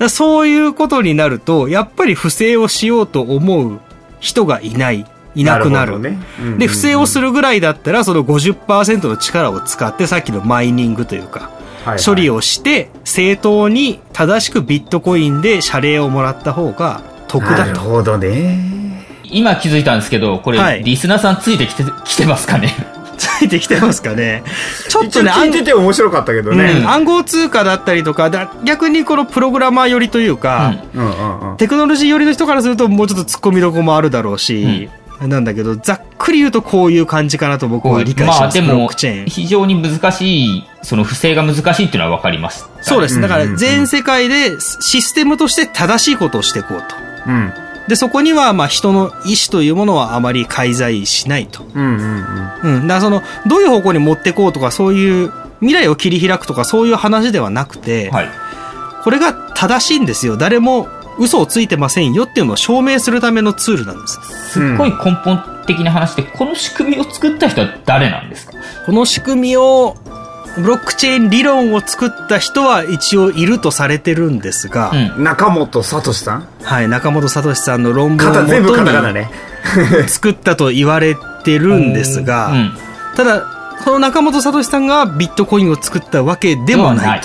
[SPEAKER 2] そういうことになるとやっぱり不正をしようと思う人がいない。いなくなる。なるほどね。うんうんうん、で、不正をするぐらいだったらその ごじゅっパーセント の力を使ってさっきのマイニングというか。はいはい、処理をして正当に正しくビットコインで謝礼をもらった方が得だと。な
[SPEAKER 3] るほどね。
[SPEAKER 1] 今気づいたんですけど、これ、はい、リスナーさんついてきてきてますかね。
[SPEAKER 2] ついてきてますかね。ちょっとね、
[SPEAKER 3] 聞いてて面白かったけどね、
[SPEAKER 2] うん、暗号通貨だったりとか、だ逆にこのプログラマー寄りというか、うんうんうんうん、テクノロジー寄りの人からするともうちょっと突っ込みどこもあるだろうし、うん、なんだけどざっくり言うとこういう感じかなと僕は理解します。まあでも
[SPEAKER 1] 非常に難しい、その不正が難しいっていうのは分かります。
[SPEAKER 2] そうです。だから全世界でシステムとして正しいことをしていこうと、うん、でそこにはまあ人の意思というものはあまり介在しないと、うんうんうんうん、だからそのどういう方向に持っていこうとかそういう未来を切り開くとかそういう話ではなくて、はい、これが正しいんですよ、誰も嘘をついてませんよっていうのを証明するためのツールなんです。
[SPEAKER 1] すっごい根本的な話で、この仕組みを作った人は誰なんですか？
[SPEAKER 2] この仕組みをブロックチェーン理論を作った人は一応いるとされてるんですが、
[SPEAKER 3] うん、中本聡さん、
[SPEAKER 2] はい、中本聡さんの論文を元に作ったと言われてるんですが、うん、ただその中本聡さんがビットコインを作ったわけでもないと。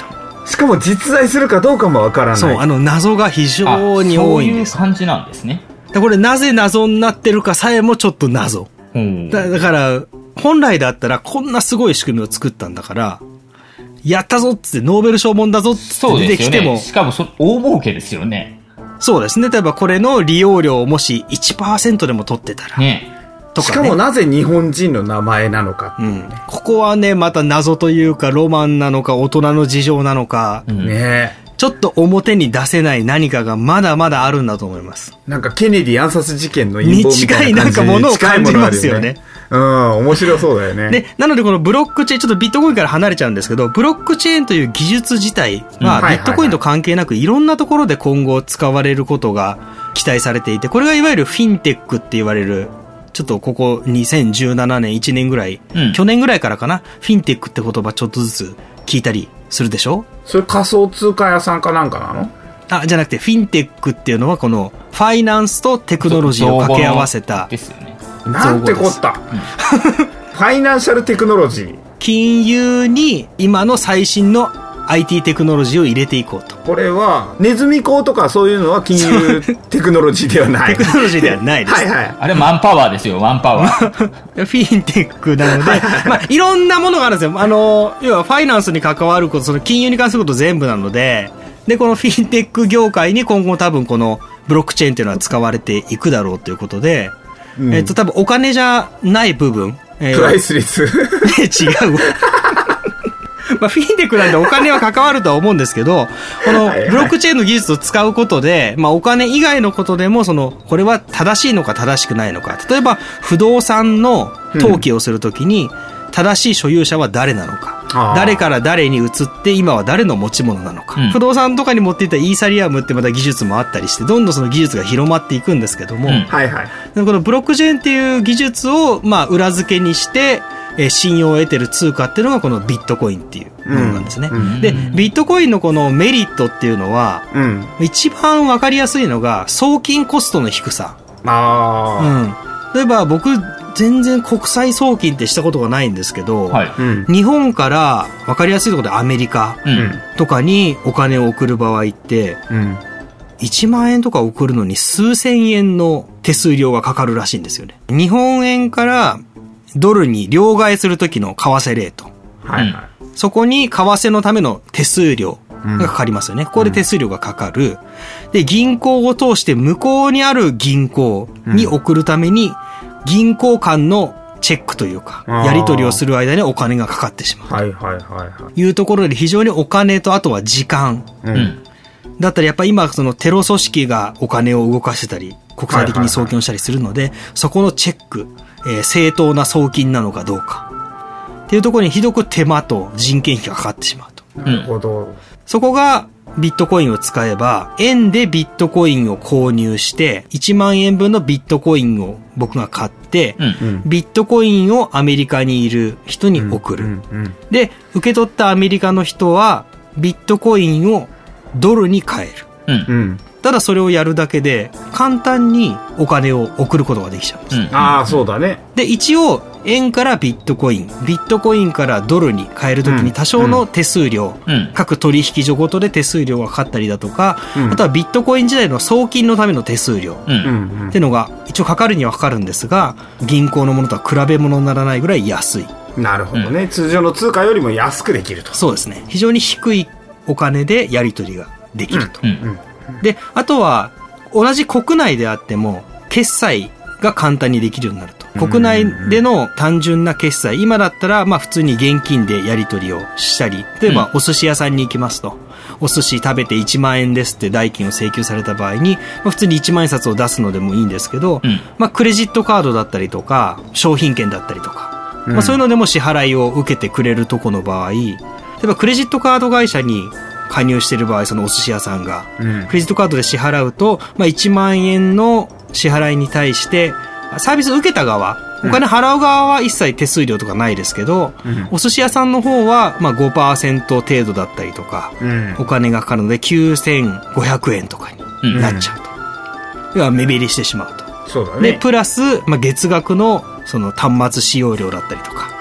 [SPEAKER 3] しかも実在するかどうかもわからない。
[SPEAKER 2] そう、あの謎が非常に多いんです。
[SPEAKER 1] そういう感じなんですね。
[SPEAKER 2] これなぜ謎になってるかさえもちょっと謎。うん、だ, だから、本来だったらこんなすごい仕組みを作ったんだから、やったぞっつってノーベル賞もんだぞっつって出てきても。そうですよね。
[SPEAKER 1] しかもそ大儲けですよね。
[SPEAKER 2] そうですね。例えばこれの利用料をもし いちパーセント でも取ってたら。ね。
[SPEAKER 3] とかね、しかもなぜ日本人の名前なのか、
[SPEAKER 2] うん、ここはねまた謎というかロマンなのか大人の事情なのか、うん、ね、ちょっと表に出せない何かがまだまだあるんだと思います。
[SPEAKER 3] なんかケネディ暗殺事件の陰謀みたいな感じに近い
[SPEAKER 2] ものを感じますよね。
[SPEAKER 3] うん、面白そうだよね。
[SPEAKER 2] で、なのでこのブロックチェーン、ちょっとビットコインから離れちゃうんですけど、ブロックチェーンという技術自体はビットコインと関係なくいろんなところで今後使われることが期待されていて、これがいわゆるフィンテックって言われる、ちょっとここにせんじゅうななねんいちねんぐらい、うん、去年ぐらいからかな、フィンテックって言葉ちょっとずつ聞いたりするでしょ。
[SPEAKER 3] それ仮想通貨屋さんかなんかなの？
[SPEAKER 2] あ、じゃなくてフィンテックっていうのはこのファイナンスとテクノロジーを掛け合わせた
[SPEAKER 1] ですよね。
[SPEAKER 3] なんてこった、うん、ファイナンシャルテクノロジー、
[SPEAKER 2] 金融に今の最新の アイティー テクノロジーを入れていこうと。
[SPEAKER 3] これはネズミ講とかそういうのは金融テクノロジーではない
[SPEAKER 2] テクノロジーではないです。
[SPEAKER 3] はいはい。
[SPEAKER 1] あれマンパワーですよ、マンパワー
[SPEAKER 2] フィンテックなのでまあいろんなものがあるんですよ。あの要はファイナンスに関わること、その金融に関すること全部なので、でこのフィンテック業界に今後多分このブロックチェーンっていうのは使われていくだろうということで、うん、えっと多分お金じゃない部分、
[SPEAKER 3] えー、プライスレス
[SPEAKER 2] 違うまあ、フィンテックなんでお金は関わるとは思うんですけど、このブロックチェーンの技術を使うことで、まあお金以外のことでも、その、これは正しいのか正しくないのか。例えば、不動産の登記をするときに、正しい所有者は誰なのか。うん、誰から誰に移って今は誰の持ち物なのか。うん、不動産とかに持っていたイーサリアムってまた技術もあったりして、どんどんその技術が広まっていくんですけども、うん、はいはい。このブロックチェーンっていう技術を、まあ裏付けにして、えー、信用を得てる通貨っていうのがこのビットコインっていうものなんですね、うん、でビットコインのこのメリットっていうのは、うん、一番わかりやすいのが送金コストの低さ。あ、うん、例えば僕全然国際送金ってしたことがないんですけど、はい、うん、日本からわかりやすいところでアメリカとかにお金を送る場合って、うん、いちまんえんとか送るのに数千円の手数料がかかるらしいんですよね。日本円からドルに両替するときの為替レート、はいはい、そこに為替のための手数料がかかりますよね、うん、ここで手数料がかかる。で銀行を通して向こうにある銀行に送るために銀行間のチェックというか、やり取りをする間にお金がかかってしまう、はいはいはいはい、いうところで非常にお金とあとは時間、うん、だったらやっぱり今そのテロ組織がお金を動かしてたり国際的に送金をしたりするので、はいはいはい、そこのチェック、えー、正当な送金なのかどうかっていうところにひどく手間と人件費がかかってしまうと。
[SPEAKER 3] なるほど。
[SPEAKER 2] そこがビットコインを使えば円でビットコインを購入していちまんえんぶんのビットコインを僕が買って、うん、ビットコインをアメリカにいる人に送る、うんうんうん、で受け取ったアメリカの人はビットコインをドルに変える、うんうん、ただそれをやるだけで簡単にお金を送ることができちゃうんです、うん、
[SPEAKER 3] ああそうだね。
[SPEAKER 2] で一応円からビットコインビットコインからドルに変えるときに多少の手数料、うん、各取引所ごとで手数料がかかったりだとか、うん、あとはビットコイン時代の送金のための手数料、うん、っていうのが一応かかるにはかかるんですが銀行のものとは比べ物にならないぐらい安い。
[SPEAKER 3] なるほどね、うん、通常の通貨よりも安くできると。
[SPEAKER 2] そうですね。非常に低いお金でやり取りができると、うんうん、であとは同じ国内であっても決済が簡単にできるようになると。国内での単純な決済、今だったらまあ普通に現金でやり取りをしたり、例えばお寿司屋さんに行きますと、お寿司食べていちまんえんですって代金を請求された場合に、まあ、普通にいちまんえん札を出すのでもいいんですけど、まあクレジットカードだったりとか商品券だったりとか、まあそういうのでも支払いを受けてくれるとこの場合、例えばクレジットカード会社に加入している場合、そのお寿司屋さんが、うん、クレジットカードで支払うと、まあ、いちまんえんの支払いに対してサービスを受けた側、お金払う側は一切手数料とかないですけど、うん、お寿司屋さんの方はまあ ごパーセント 程度だったりとか、うん、お金がかかるのできゅうせんごひゃくえんとかになっちゃうと、うん、要は目減りしてしまうと。
[SPEAKER 3] そうだね。
[SPEAKER 2] でプラス、まあ、月額のその端末使用料だったりとか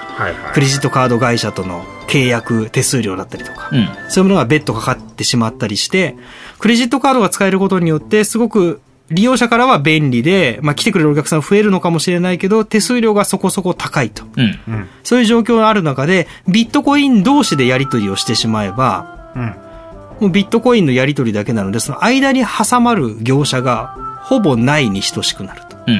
[SPEAKER 2] はいはい、クレジットカード会社との契約手数料だったりとか、うん、そういうものが別途かかってしまったりして、クレジットカードが使えることによってすごく利用者からは便利で、まあ来てくれるお客さん増えるのかもしれないけど、手数料がそこそこ高いと。うん、そういう状況がある中で、ビットコイン同士でやり取りをしてしまえば、うん、もうビットコインのやり取りだけなので、その間に挟まる業者がほぼないに等しくなると。うん、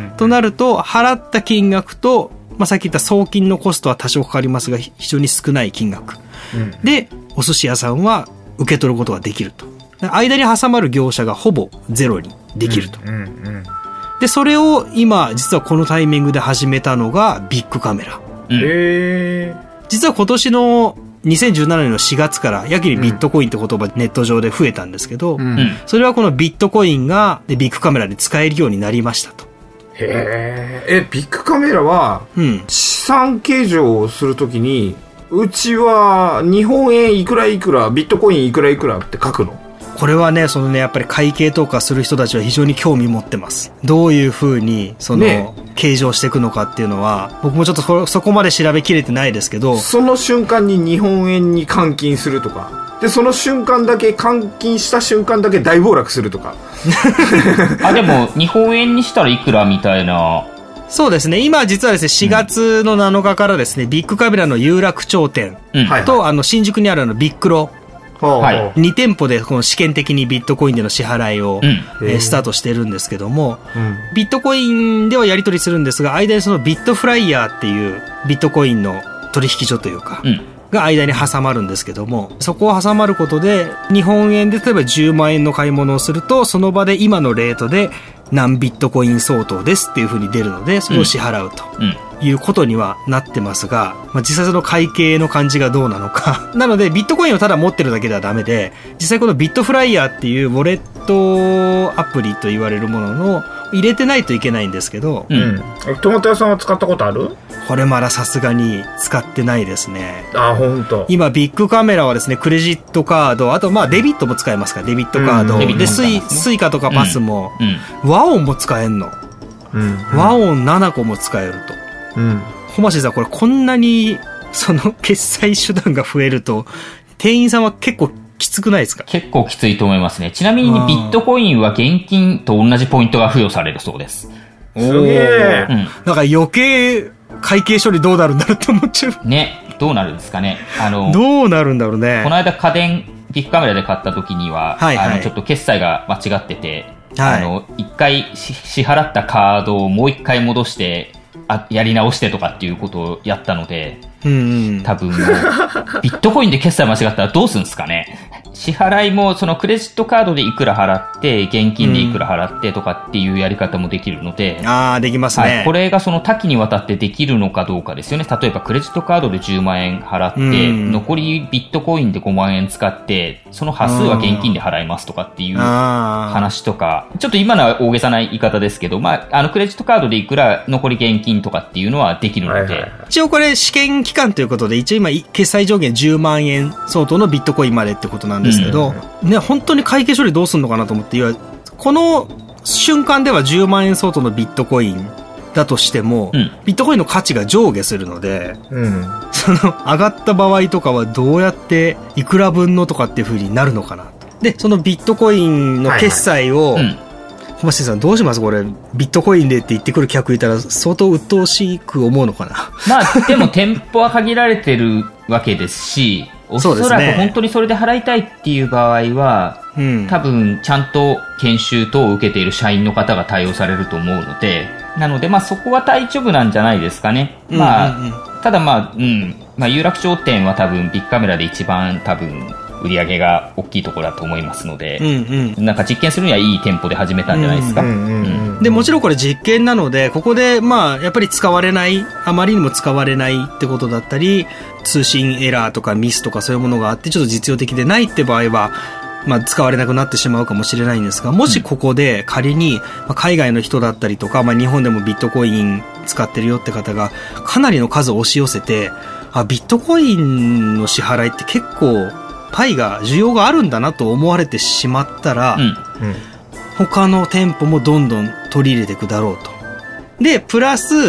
[SPEAKER 2] となると、払った金額と、まあさっき言った送金のコストは多少かかりますが、非常に少ない金額。うん、で、お寿司屋さんは受け取ることができると。間に挟まる業者がほぼゼロにできると、うんうんうん、でそれを今実はこのタイミングで始めたのがビッグカメラ、うん、へ実は今年のにせんじゅうななねんのしがつからやけにビットコインって言葉ネット上で増えたんですけど、うん、それはこのビットコインがでビッグカメラで使えるようになりましたと。
[SPEAKER 3] へえビッグカメラは資産計上をするときにうちは日本円いくらいくらビットコインいくらいくらって書くの？
[SPEAKER 2] これはね、そのね、やっぱり会計とかする人たちは非常に興味持ってます。どういう風に、その、計上していくのかっていうのは、僕もちょっと そ, そこまで調べきれてないですけど。
[SPEAKER 3] その瞬間に日本円に換金するとか。で、その瞬間だけ、換金した瞬間だけ大暴落するとか。
[SPEAKER 1] あ、でも、日本円にしたらいくらみたいな。
[SPEAKER 2] そうですね。今実はですね、しがつのなのかからですね、ビッグカメラの有楽町店と、うん、あの、新宿にあるあの、ビックロ。はい、に店舗でこの試験的にビットコインでの支払いを、うんえー、スタートしてるんですけども、うん、ビットコインではやり取りするんですが、間にそのビットフライヤーっていうビットコインの取引所というか、うん、が間に挟まるんですけども、そこを挟まることで日本円で例えばじゅうまんえんの買い物をすると、その場で今のレートで何ビットコイン相当ですっていう風に出るので、それを支払うと。うんうんいうことにはなってますが、まあ、実際その会計の感じがどうなのか。なので、ビットコインをただ持ってるだけではダメで、実際このビットフライヤーっていうウォレットアプリと言われるものの入れてないといけないんですけど。
[SPEAKER 3] うん。トマト屋さんは使ったことある？
[SPEAKER 2] これまださすがに使ってないですね。
[SPEAKER 3] あ、ほんと。
[SPEAKER 2] 今、ビッグカメラはですね、クレジットカード、あとまあデビットも使えますから、デビットカード。うん、で、スイ、スイカとかパスも、うん、和音も使えんの。うん、和音ななこも使えると。うん。小橋さん、これこんなに、その、決済手段が増えると、店員さんは結構きつくないですか？
[SPEAKER 1] 結構きついと思いますね。ちなみにビットコインは現金と同じポイントが付与されるそうです。
[SPEAKER 3] すげえ。
[SPEAKER 2] うん。なんか余計、会計処理どうなるんだろうって思っちゃう。
[SPEAKER 1] ね。どうなるんですかね。あの、
[SPEAKER 2] どうなるんだろうね。
[SPEAKER 1] この間家電、ビッグカメラで買った時には、はいはい、あの、ちょっと決済が間違ってて、はい、あの、一回支払ったカードをもう一回戻して、あ、やり直してとかっていうことをやったので、うんうん、多分もう、ビットコインで決済間違ったらどうするんですかね。支払いも、そのクレジットカードでいくら払って、現金でいくら払ってとかっていうやり方もできるので、
[SPEAKER 2] うん、ああ、できますね、
[SPEAKER 1] はい。これがその多岐にわたってできるのかどうかですよね。例えばクレジットカードでじゅうまんえん払って、うん、残りビットコインでごまんえん使って、その端数は現金で払いますとかっていう話とか、ちょっと今のは大げさな言い方ですけど、まあ、あのクレジットカードでいくら残り現金とかっていうのはできるので、はいはいはい、
[SPEAKER 2] 一応これ試験期間ということで、一応今決済上限じゅうまんえん相当のビットコインまでってことなんですけど、うん、ね、本当に会計処理どうすんのかなと思って、いや、この瞬間ではじゅうまんえん相当のビットコインだとしても、うん、ビットコインの価値が上下するので、うん、その上がった場合とかはどうやっていくら分のとかっていう風になるのかなと。で、そのビットコインの決済を、はいはい、うん小橋さんどうしますこれビットコインでって言ってくる客いたら相当鬱陶しく思うのかな。
[SPEAKER 1] まあでも店舗は限られてるわけですし、おそらく本当にそれで払いたいっていう場合は、うん、多分ちゃんと研修等を受けている社員の方が対応されると思うので、なのでまあそこは大丈夫なんじゃないですかね。まあ、うんうんうん、ただまあ、うん、まあ有楽町店は多分ビッグカメラで一番多分売り上げが大きいところだと思いますので、うんうん、なんか実験するにはいい店舗で始めたんじゃないですか。
[SPEAKER 2] でもちろんこれ実験なので、ここでまあやっぱり使われない、あまりにも使われないってことだったり、通信エラーとかミスとかそういうものがあってちょっと実用的でないって場合は、まあ使われなくなってしまうかもしれないんですが、もしここで仮に海外の人だったりとか、まあ日本でもビットコイン使ってるよって方がかなりの数押し寄せて、あ、ビットコインの支払いって結構パイが需要があるんだなと思われてしまったら、うんうん、他の店舗もどんどん取り入れていくだろうと。でプラス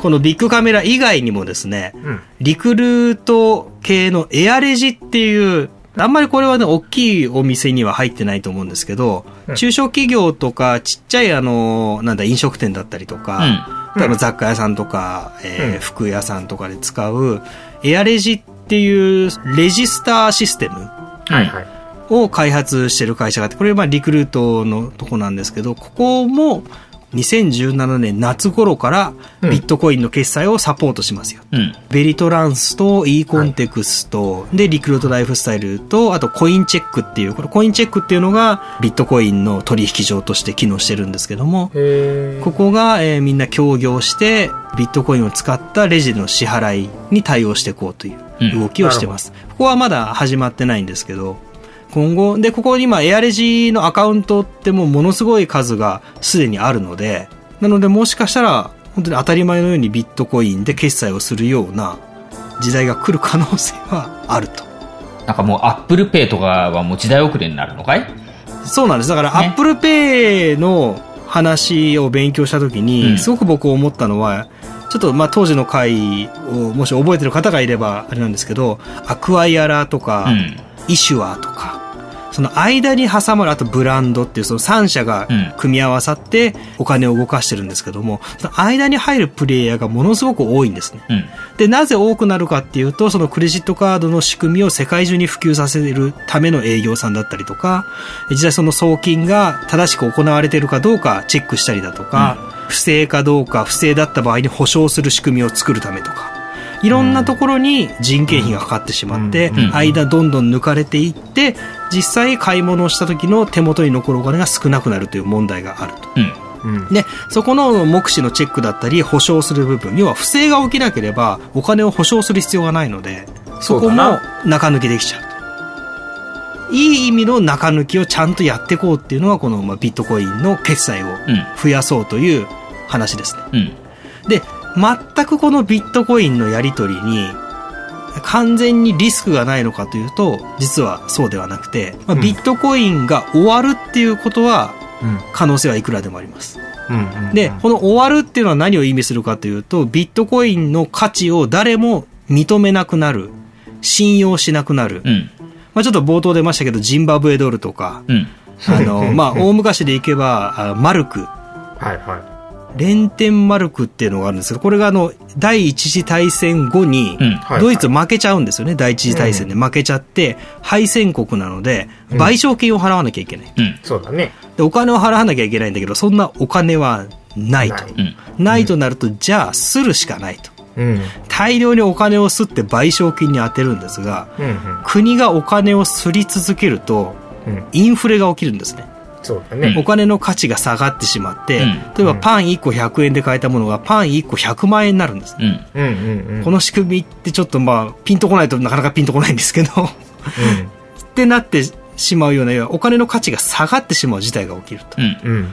[SPEAKER 2] このビッグカメラ以外にもですね、うん、リクルート系のエアレジっていう、あんまりこれはね、大きいお店には入ってないと思うんですけど、うん、中小企業とか、ちっちゃいあの、なんだ、飲食店だったりとか、うん、雑貨屋さんとか、えーうん、服屋さんとかで使う、エアレジっていうレジスターシステムを開発してる会社があって、これはまあリクルートのとこなんですけど、ここも、にせんじゅうななねん夏頃からビットコインの決済をサポートしますよ。うん、ベリトランスと e コンテクスト、はい、でリクルートライフスタイルとあとコインチェックっていう、これコインチェックっていうのがビットコインの取引所として機能してるんですけども、ここが、えー、みんな協業してビットコインを使ったレジでの支払いに対応していこうという動きをしてます。うん、ここはまだ始まってないんですけど、今後、で、ここに今エアレジのアカウントってもうものすごい数がすでにあるので、なのでもしかしたら本当に当たり前のようにビットコインで決済をするような時代が来る可能性はあると。
[SPEAKER 1] なんかもうアップルペイとかはもう時代遅れになるのかい？
[SPEAKER 2] そうなんです。だからアップルペイの話を勉強したときに、うん、すごく僕思ったのは、ちょっとまあ当時の回をもし覚えてる方がいればあれなんですけど、アクアイアラーとか、うん、イシュアーとか、その間に挟まる、あとブランドっていうそのさん社が組み合わさってお金を動かしてるんですけども、その間に入るプレイヤーがものすごく多いんですね。うん、で、なぜ多くなるかっていうと、そのクレジットカードの仕組みを世界中に普及させるための営業さんだったりとか、実際その送金が正しく行われているかどうかチェックしたりだとか、うん、不正かどうか、不正だった場合に保証する仕組みを作るためとか、いろんなところに人件費がかかってしまって、間どんどん抜かれていって、実際買い物をした時の手元に残るお金が少なくなるという問題があると。うん、で、そこの目視のチェックだったり保証する部分、要は不正が起きなければお金を保証する必要がないので、そこも中抜きできちゃうと。いい意味の中抜きをちゃんとやっていこうっていうのがこのビットコインの決済を増やそうという話ですね。うん、で、全くこのビットコインのやり取りに完全にリスクがないのかというと、実はそうではなくて、まあ、ビットコインが終わるっていうことは可能性はいくらでもあります。で、この終わるっていうのは何を意味するかというと、ビットコインの価値を誰も認めなくなる、信用しなくなる。うん、まあ、ちょっと冒頭出ましたけど、ジンバブエドルとか、うん、あの、まあ、大昔でいけば、マルク。はいはい。レンテンマルクっていうのがあるんですけど、これがあの、第一次大戦後に、ドイツ負けちゃうんですよね、第一次大戦で負けちゃって、敗戦国なので、賠償金を払わなきゃいけない。うん、そうだね。で、お金を払わなきゃいけないんだけど、そんなお金はないと。ない、ないとなると、じゃあ、するしかないと。うん、大量にお金をすって賠償金に充てるんですが、うんうん、国がお金をすり続けると、インフレが起きるんですね。そうだね、お金の価値が下がってしまって、うん、例えばパンいっこひゃくえんで買えたものがパンいっこひゃくまんえんになるんです、うんうんうんうん、この仕組みってちょっとまあピンとこないとなかなかピンとこないんですけど、うん、ってなってしまうようなお金の価値が下がってしまう事態が起きると、うん、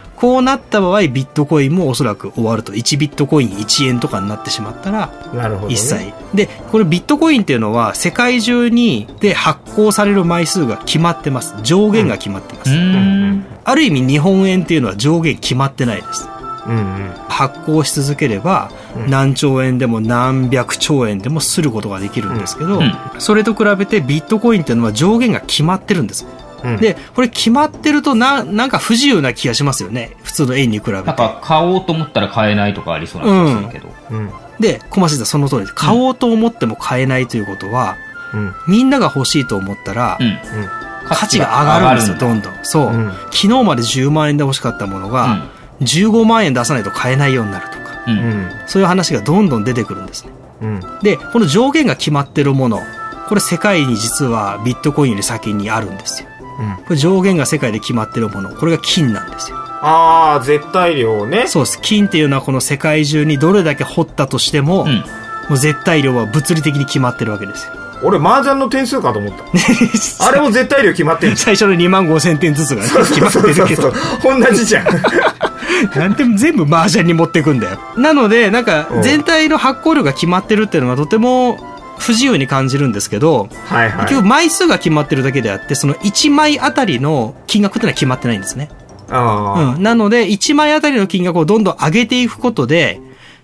[SPEAKER 2] こうなった場合ビットコインもおそらく終わると。いちビットコインいちえんとかになってしまったら一切、ね、でこれビットコインっていうのは世界中にで発行される枚数が決まってます。上限が決まってます、うん、ある意味日本円っていうのは上限決まってないです、うんうん、発行し続ければ何兆円でも何百兆円でもすることができるんですけど、うんうん、それと比べてビットコインっていうのは上限が決まってるんです、うん、でこれ決まってるとな、なんか不自由な気がしますよね、普通の円に比べて。
[SPEAKER 1] なんか買おうと思ったら買えないとかありそうな気がするけど、うんうん、
[SPEAKER 2] で小松さんその通りです。買おうと思っても買えないということは、うん、みんなが欲しいと思ったら、うんうん、価値が上がるんですよ、どんどん。そう、うん、昨日までじゅうまんえんで欲しかったものが、うん、じゅうごまんえん出さないと買えないようになるとか、うん、そういう話がどんどん出てくるんですね、うん、でこの上限が決まってるもの、これ世界に実はビットコインより先にあるんですよ、うん、これ上限が世界で決まってるもの、これが金なんですよ。
[SPEAKER 3] ああ、絶対量ね。
[SPEAKER 2] そうです。金っていうのはこの世界中にどれだけ掘ったとしても、うん、もう絶対量は物理的に決まってるわけですよ。
[SPEAKER 3] 俺麻雀の点数かと思ったあれも絶対量決まってる。
[SPEAKER 2] 最初のにまんごせんてんずつが、ね、決まってるけど、そうそう
[SPEAKER 3] そう同じじゃん
[SPEAKER 2] なんでも全部麻雀に持ってくんだよ。なのでなんか全体の発行量が決まってるっていうのはとても不自由に感じるんですけど、はいはい、結局枚数が決まってるだけであって、そのいちまいあたりの金額っていうのは決まってないんですね。あ、うん、なのでいちまいあたりの金額をどんどん上げていくことで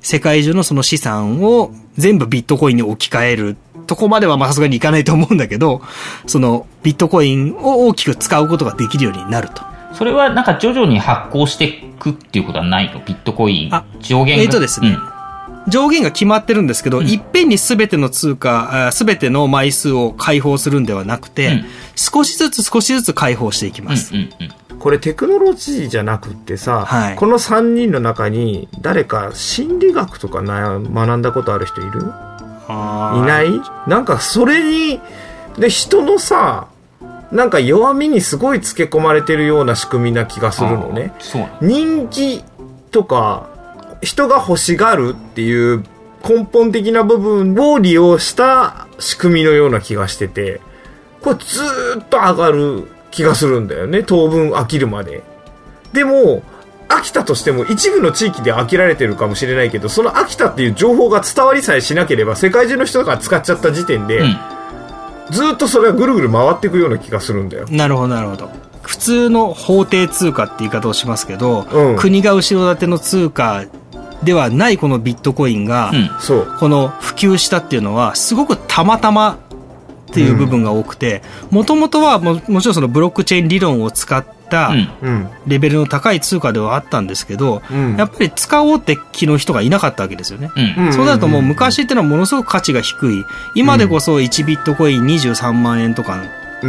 [SPEAKER 2] 世界中のその資産を全部ビットコインに置き換えるとこまではまあさすがにいかないと思うんだけど、そのビットコインを大きく使うことができるようになると。
[SPEAKER 1] それはなんか徐々に発行していくっていうことはないの？ビットコイン上限が。
[SPEAKER 2] えっとですね、うん、上限が決まってるんですけど、うん、いっぺんに全ての通貨、全ての枚数を開放するんではなくて、うん、少しずつ少しずつ開放していきます。うんうん
[SPEAKER 3] うん、これテクノロジーじゃなくってさ、はい、このさんにんの中に誰か心理学とかな学んだことある人いる？いない？なんかそれに、で人のさ、なんか弱みにすごいつけ込まれてるような仕組みな気がするのね。人気とか人が欲しがるっていう根本的な部分を利用した仕組みのような気がしてて、これずーっと上がる気がするんだよね。当分飽きるまで。でも飽きたとしても一部の地域で飽きられてるかもしれないけど、その飽きたっていう情報が伝わりさえしなければ世界中の人が使っちゃった時点で、うん、ずっとそれがぐるぐる回っていくような気がするんだよ。
[SPEAKER 2] なるほどなるほど。普通の法定通貨って言い方をしますけど、うん、国が後ろ盾の通貨ではないこのビットコインが、うん、この普及したっていうのはすごくたまたまっていう部分が多くて、もともとは も, もちろんそのブロックチェーン理論を使ったレベルの高い通貨ではあったんですけど、うん、やっぱり使おうって気の人がいなかったわけですよね、うん、そうなるともう昔ってのはものすごく価値が低い、今でこそいちビットコインにじゅうさんまんえんとか、うん、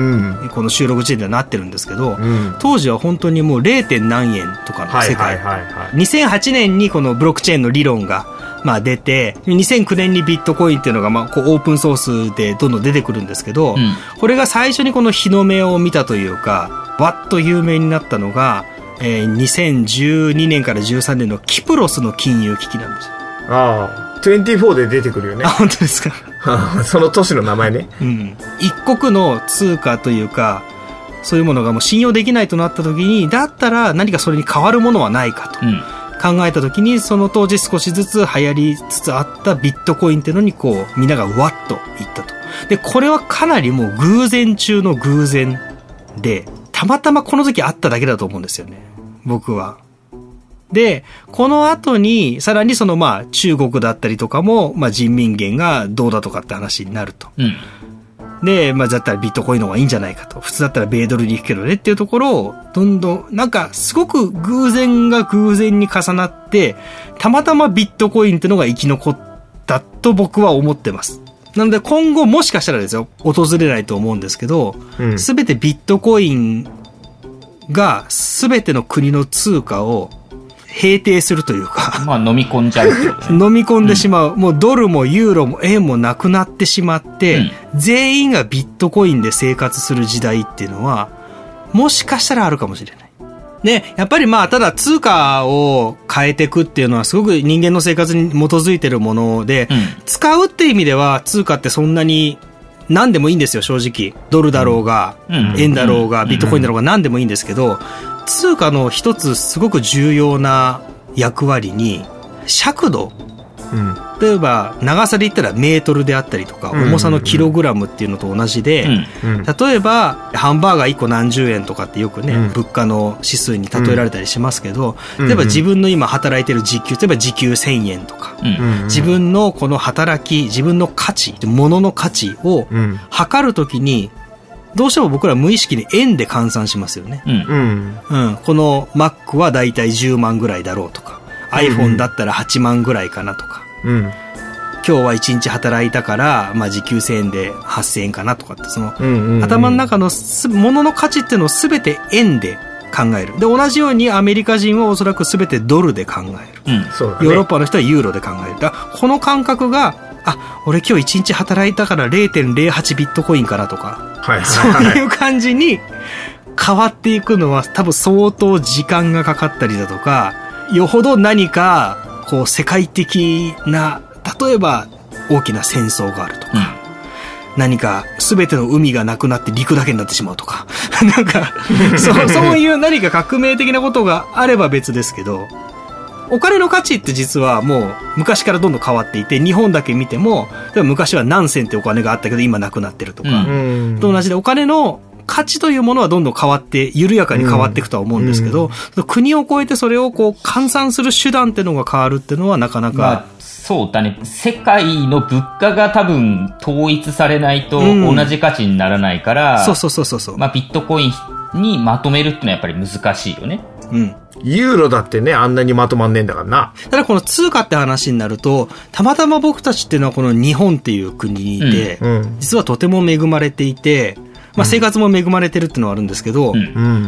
[SPEAKER 2] この収録時点ではなってるんですけど、うん、当時は本当にもう ゼロ. 何円とかの世界、はいはいはいはい、にせんはちねんにこのブロックチェーンの理論がまあ出て、にせんきゅうねんにビットコインっていうのがまあこうオープンソースでどんどん出てくるんですけど、うん、これが最初にこの日の目を見たというかわっと有名になったのが、えー、にせんじゅうにねんからじゅうさんねんのキプロスの金融危機なんですよ。
[SPEAKER 3] ああ、にじゅうよんで出てくるよね。
[SPEAKER 2] あ、本当ですか。
[SPEAKER 3] その都市の名前ね、
[SPEAKER 2] うん、一国の通貨というかそういうものがもう信用できないとなった時に、だったら何かそれに変わるものはないかと、うん考えた時に、その当時少しずつ流行りつつあったビットコインっていうのにこうみんながわっといったと。でこれはかなりもう偶然中の偶然で、たまたまこの時あっただけだと思うんですよね、僕は。でこの後にさらにそのまあ中国だったりとかもまあ人民元がどうだとかって話になると、うんで、まあ、だったらビットコインの方がいいんじゃないかと。普通だったら米ドルに行くけどねっていうところを、どんどん、なんか、すごく偶然が偶然に重なって、たまたまビットコインってのが生き残ったと僕は思ってます。なので今後もしかしたらですよ、訪れないと思うんですけど、すべ、うん、てビットコインがすべての国の通貨を平定するというか
[SPEAKER 1] まあ飲み込んじゃうってことね。
[SPEAKER 2] 飲み込んでしまう、うん、もうドルもユーロも円もなくなってしまって、うん、全員がビットコインで生活する時代っていうのはもしかしたらあるかもしれない。でやっぱりまあただ通貨を変えていくっていうのはすごく人間の生活に基づいてるもので、うん、使うって意味では通貨ってそんなに何でもいいんですよ正直。ドルだろうが、うん、円だろうが、うん、ビットコインだろうが何でもいいんですけど、通貨の一つすごく重要な役割に尺度、うん、例えば長さで言ったらメートルであったりとか、重さのキログラムっていうのと同じで、うんうん、例えばハンバーガーいっこ何十円とかってよくね、うん、物価の指数に例えられたりしますけど、うん、例えば自分の今働いてる時給、例えば時給せんえんとか、うん、自分のこの働き、自分の価値、物の価値を測るときにどうしても僕ら無意識に円で換算しますよね、うんうん、この Mac はだいたいじゅうまんぐらいだろうとか、うん、iPhone だったらはちまんぐらいかなとか、うん、今日はいちにち働いたから、まあ、時給せんえんではっせんえんかなとかって、その、うんうんうん、頭の中の物の価値っていうのを全て円で考える。で同じようにアメリカ人はおそらく全てドルで考える、うんそうだね、ヨーロッパの人はユーロで考える。だこの感覚が、あ、俺今日いちにち働いたから ゼロてんゼロはち ビットコインかなとか、はいはいはい、そういう感じに変わっていくのは多分相当時間がかかったりだとか、よほど何かこう世界的な、例えば大きな戦争があるとか、うん、何か全ての海がなくなって陸だけになってしまうとかなんかそ, そういう何か革命的なことがあれば別ですけど、お金の価値って実はもう昔からどんどん変わっていて、日本だけ見ても昔は何銭ってお金があったけど今なくなってるとか、うん、と同じでお金の価値というものはどんどん変わって、緩やかに変わっていくとは思うんですけど、うん、国を越えてそれをこう換算する手段っていうのが変わるっていうのはなかなか、まあ、
[SPEAKER 1] そうだね。世界の物価が多分統一されないと同じ価値にならないから、
[SPEAKER 2] うん、そうそうそうそう。
[SPEAKER 1] まあビットコインにまとめるってのはやっぱり難しいよね。
[SPEAKER 3] うん。ユーロだってね、あんなにまとまんねえんだからな。
[SPEAKER 2] ただこの通貨って話になると、たまたま僕たちっていうのはこの日本っていう国にいて、うん、実はとても恵まれていて、まあ生活も恵まれてるっていうのはあるんですけど、うん、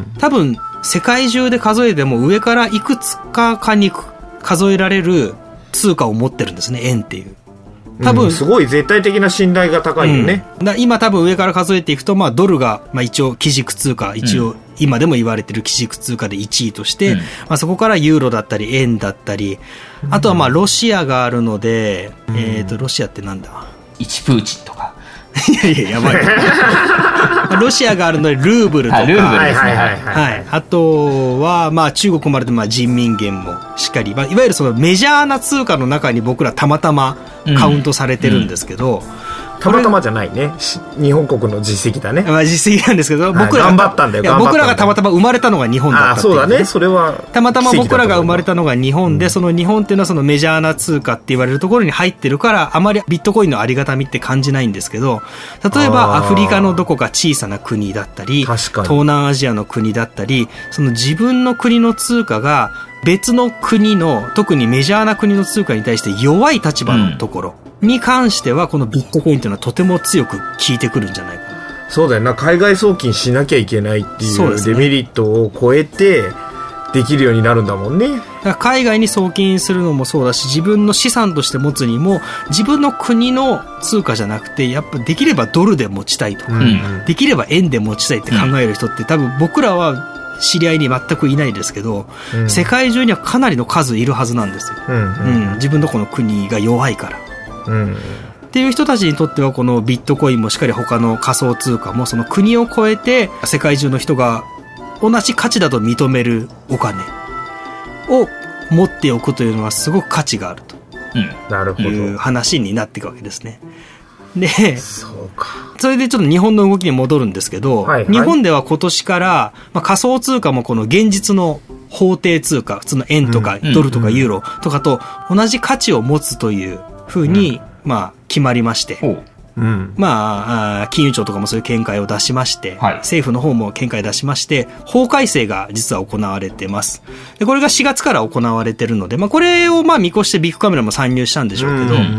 [SPEAKER 2] 多分世界中で数えても上からいくつかかに数えられる通貨を持ってるんですね、円っていう。多分、うん、
[SPEAKER 3] すごい絶対的な信頼が高いよね。
[SPEAKER 2] うん、だ今多分上から数えていくと、まあドルが、まあ一応基軸通貨、一応今でも言われてる基軸通貨でいちいとして、うん、まあそこからユーロだったり円だったり、あとはまあロシアがあるので、うん、えっと、ロシアってなんだ？
[SPEAKER 1] いちプーチンとか。
[SPEAKER 2] いやいや、やばい。ロシアがあるので、ルーブルとか。
[SPEAKER 1] ルーブルですね。はい。
[SPEAKER 2] はい。あとは、まあ、中国生まれて、まあ、人民元もしっかり、まあ、いわゆるそのメジャーな通貨の中に僕らたまたまカウントされてるんですけど、うんうん
[SPEAKER 3] たまたまじゃないね。日本国の実績だね。
[SPEAKER 2] まあ実績なんですけど、僕ら
[SPEAKER 3] 頑張ったんだよ。頑張ったんだよ。
[SPEAKER 2] 僕らがたまたま生まれたのが日本だったっていう、ね。あ、
[SPEAKER 3] そうだね。それは
[SPEAKER 2] たまたま僕らが生まれたのが日本で、うん、その日本っていうのはそのメジャーな通貨って言われるところに入ってるから、あまりビットコインのありがたみって感じないんですけど、例えばアフリカのどこか小さな国だったり、東南アジアの国だったり、その自分の国の通貨が別の国の、特にメジャーな国の通貨に対して弱い立場のところ、うんに関してはこのビットコインというのはとても強く効いてくるんじゃないかな。
[SPEAKER 3] そうだよな。海外送金しなきゃいけないっていうデメリットを超えてできるようになるんだもんね。
[SPEAKER 2] だから海外に送金するのもそうだし、自分の資産として持つにも自分の国の通貨じゃなくて、やっぱできればドルで持ちたいとか、うん、できれば円で持ちたいって考える人って多分僕らは知り合いに全くいないですけど、うん、世界中にはかなりの数いるはずなんですよ。うんうんうん、自分のこの国が弱いから。うん、っていう人たちにとってはこのビットコインもしっかり他の仮想通貨もその国を超えて世界中の人が同じ価値だと認めるお金を持っておくというのはすごく価値があるという話になっていくわけですね。で、
[SPEAKER 3] そうか。
[SPEAKER 2] それでちょっと日本の動きに戻るんですけど、はいはい、日本では今年から、まあ、仮想通貨もこの現実の法定通貨、その円とかドルとかユーロとかと同じ価値を持つというふうに、うん、まあ決まりまして、うん、まあ金融庁とかもそういう見解を出しまして、はい、政府の方も見解出しまして法改正が実は行われてます。でこれがしがつから行われてるので、まあこれをまあ見越してビッグカメラも参入したんでしょうけど、うん、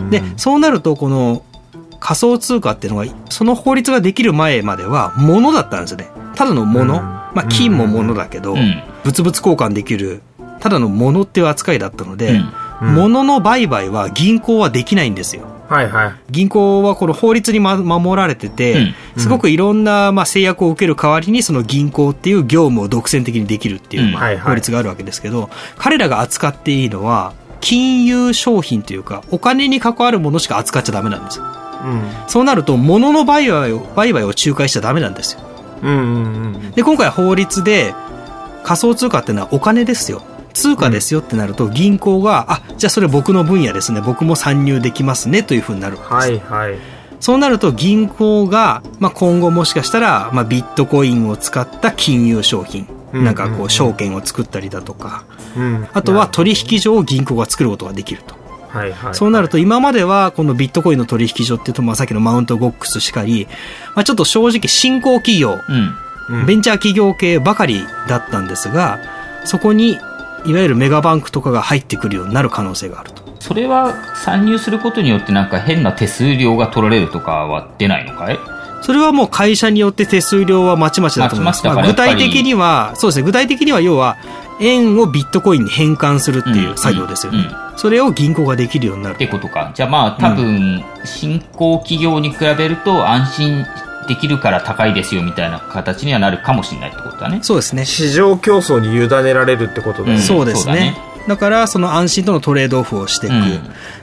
[SPEAKER 2] でそうなるとこの仮想通貨っていうのがその法律ができる前までは物だったんですよね。ただの物、うん、まあ金も物だけど、うん、物々交換できるただの物っていう扱いだったので、うんうん、物の売買は銀行はできないんですよ。
[SPEAKER 3] はいはい。
[SPEAKER 2] 銀行はこの法律に、ま、守られてて、うんうん、すごくいろんな、まあ、制約を受ける代わりにその銀行っていう業務を独占的にできるっていう、まあ、法律があるわけですけど、うんはいはい、彼らが扱っていいのは金融商品というかお金に関わるものしか扱っちゃダメなんですよ。うん、そうなると物の売買を売買を仲介しちゃダメなんですよ。うんうんうん、で今回法律で仮想通貨っていうのはお金ですよ。通貨ですよってなると銀行が、あ、じゃあそれ僕の分野ですね、僕も参入できますねというふうになるわけです。はいはい。そうなると銀行が、まあ、今後もしかしたら、まあ、ビットコインを使った金融商品、うんうんうん、なんかこう証券を作ったりだとか、うん、あとは取引所を銀行が作ることができると。はいはいはい、そうなると今まではこのビットコインの取引所っていうと、まあ、さっきのマウントゴックスしかり、まあ、ちょっと正直新興企業、うんうん、ベンチャー企業系ばかりだったんですが、そこにいわゆるメガバンクとかが入ってくるようになる可能性があると。
[SPEAKER 1] それは参入することによってなんか変な手数料が取られるとかは出ないのかい？
[SPEAKER 2] それはもう会社によって手数料はまちまちだと思います。まあ、具体的にはそうですね。具体的には要は円をビットコインに変換するっていう作業ですよね。うんうんうん、それを銀行ができるようになる
[SPEAKER 1] ってことか。じゃあまあ多分新興企業に比べると安心できるから高いですよみたいな形にはなるかもしれないってことだね。
[SPEAKER 2] そうですね。
[SPEAKER 3] 市場競争に委ねられるってことだよね。
[SPEAKER 2] うん、そうですね。だね。だからその安心とのトレードオフをしていく。うん、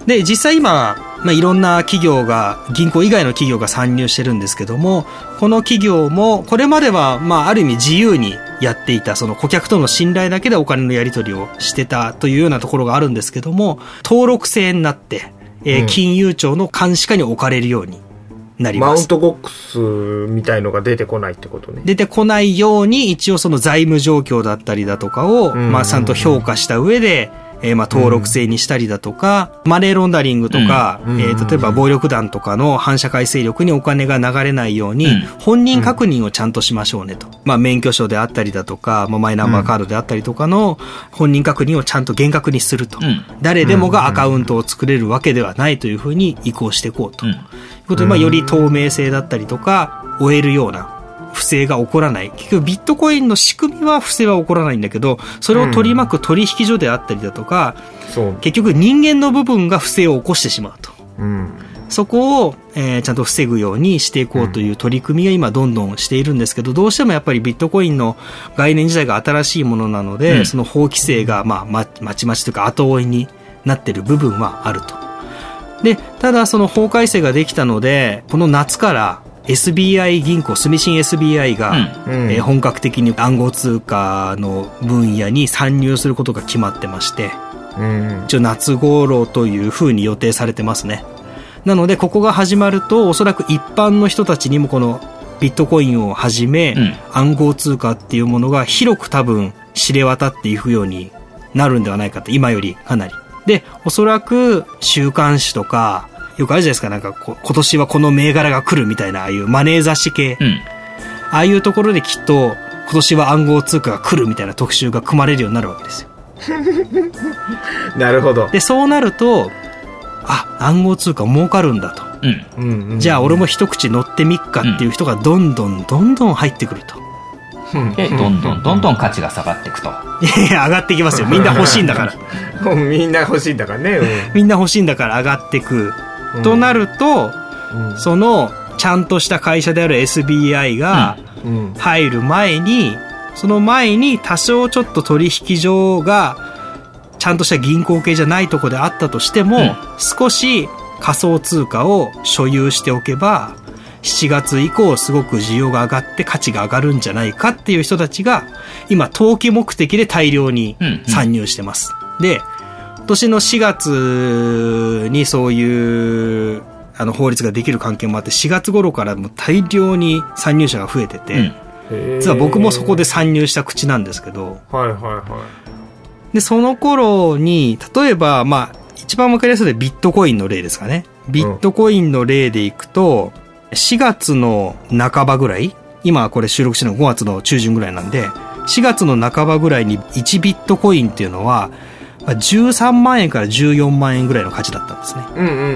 [SPEAKER 2] で実際今、まあ、いろんな企業が銀行以外の企業が参入してるんですけども、この企業もこれまではまあある意味自由にやっていた、その顧客との信頼だけでお金のやり取りをしてたというようなところがあるんですけども、登録制になって、えー、金融庁の監視下に置かれるようになります。
[SPEAKER 3] マウントボックスみたいのが出てこないってことね。
[SPEAKER 2] 出てこないように一応その財務状況だったりだとかを、まあちゃんと評価した上で、えー、まあ登録制にしたりだとか、うん、マネーロンダリングとか、うん、えー、例えば暴力団とかの反社会勢力にお金が流れないように、うん、本人確認をちゃんとしましょうねと。まあ免許証であったりだとか、まあ、マイナンバーカードであったりとかの本人確認をちゃんと厳格にすると。うん、誰でもがアカウントを作れるわけではないというふうに移行していこうと。うん、いうことで、まあより透明性だったりとか、追えるような不正が起こらない。結局ビットコインの仕組みは不正は起こらないんだけど、それを取り巻く取引所であったりだとか、うん、結局人間の部分が不正を起こしてしまうと。うん、そこを、えー、ちゃんと防ぐようにしていこうという取り組みが今どんどんしているんですけど、どうしてもやっぱりビットコインの概念自体が新しいものなので、うん、その法規制がまあままちまちというか後追いになっている部分はあると。で、ただその法改正ができたので、この夏からエスビーアイ 銀行、住信 エスビーアイ が、うんえー、本格的に暗号通貨の分野に参入することが決まってまして、うん、一応夏頃というふうに予定されてますね。なのでここが始まるとおそらく一般の人たちにもこのビットコインをはじめ、うん、暗号通貨っていうものが広く多分知れ渡っていくようになるんではないかと、今よりかなり。で、おそらく週刊誌とかよくあるじゃないですか、なんかこ今年はこの銘柄が来るみたいな、ああいうマネー雑誌系、うん、ああいうところできっと今年は暗号通貨が来るみたいな特集が組まれるようになるわけですよ。
[SPEAKER 3] なるほど。
[SPEAKER 2] で、そうなると、あ、暗号通貨儲かるんだと、うん、じゃあ俺も一口乗ってみっかっていう人がどんどんどんどん入ってくると。
[SPEAKER 1] で、どんどんどんどん価値が下がっていくと。
[SPEAKER 2] いや、上がっていきますよ。みんな欲しいんだから。
[SPEAKER 3] みんな欲しいんだからね。うん、
[SPEAKER 2] みんな欲しいんだから上がっていく。うん、となると、うん、そのちゃんとした会社である エスビーアイ が入る前に、うん、その前に多少ちょっと取引所がちゃんとした銀行系じゃないとこであったとしても、うん、少し仮想通貨を所有しておけばしちがつ以降すごく需要が上がって価値が上がるんじゃないかっていう人たちが今投機目的で大量に参入してます。うんうん、で、今年のしがつにそういうあの法律ができる関係もあってしがつ頃からもう大量に参入者が増えてて、うん、実は僕もそこで参入した口なんですけど、
[SPEAKER 3] はいはいはい。
[SPEAKER 2] で、その頃に例えばまあ一番わかりやすいのでビットコインの例ですかね。ビットコインの例でいくと、しがつの半ばぐらい、今これ収録してるのごがつの中旬ぐらいなんで、しがつの半ばぐらいにいちビットコインっていうのはじゅうさんまんえんからじゅうよんまんえんぐらいの価値だったんですね。うんうんうんうん。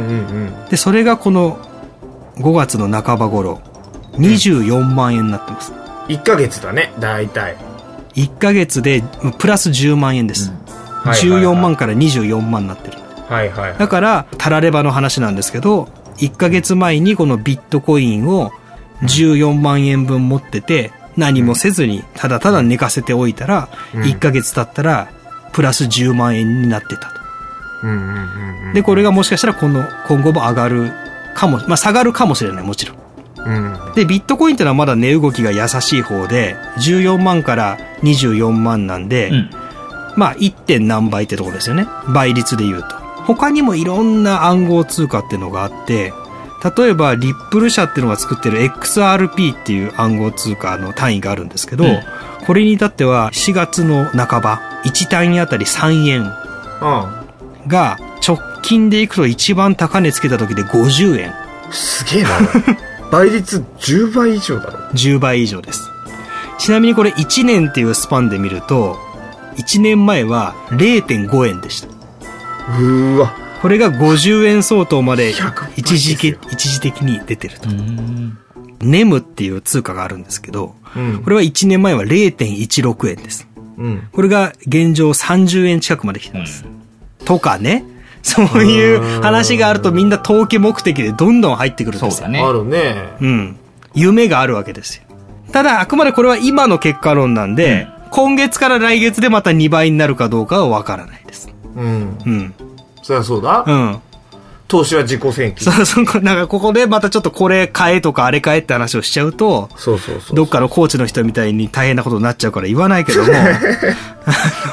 [SPEAKER 2] で、それがこのごがつの半ば頃にじゅうよんまんえんになってます。
[SPEAKER 3] うん、いっかげつだね、だいたい。
[SPEAKER 2] いっかげつでプラスじゅうまんえんです。うん、じゅうよんまんからにじゅうよんまんになってる。はいはいはい。だからたらればの話なんですけど、いっかげつまえにこのビットコインをじゅうよんまんえんぶん持ってて何もせずにただただ寝かせておいたら、いっかげつ経ったらプラスじゅうまんえんになってたと。うんうんうんうん、で、これがもしかしたらこの今後も上がるかも、まあ下がるかもしれない、もちろん。うん、で、ビットコインってのはまだ値動きが優しい方で、じゅうよんまんからにじゅうよんまんなんで、うん、まあ いって. 何倍ってところですよね。倍率で言うと。他にもいろんな暗号通貨っていうのがあって、例えばリップル社っていうのが作ってる エックスアールピー っていう暗号通貨の単位があるんですけど、うん、これに至ってはしがつの半ばいち単位あたりさんえんが直近でいくと一番高値つけた時でごじゅうえん。
[SPEAKER 3] すげえな。倍率じゅうばい以上だろ。
[SPEAKER 2] じゅうばい以上です。ちなみにこれいちねんっていうスパンで見るといちねんまえは れいてんごえんでした。うーわ。これがごじゅうえん相当まで一時的、一時的に出てると。ネムっていう通貨があるんですけど、うん、これはいちねんまえは れいてんいちろくえんです。うん、これが現状さんじゅうえん近くまで来てます。うん、とかね。そういう話があるとみんな投機目的でどんどん入ってくるんですよ。
[SPEAKER 3] そうだね。あるね。
[SPEAKER 2] うん。夢があるわけですよ。ただ、あくまでこれは今の結果論なんで、うん、今月から来月でまたにばいになるかどうかはわからないです。うん。
[SPEAKER 3] うん。そりゃそうだ。うん。投資は自己選挙。
[SPEAKER 2] そうそう。なんかここでまたちょっとこれ買えとかあれ買えって話をしちゃうと、そうそうそう。どっかのコーチの人みたいに大変なことになっちゃうから言わないけども、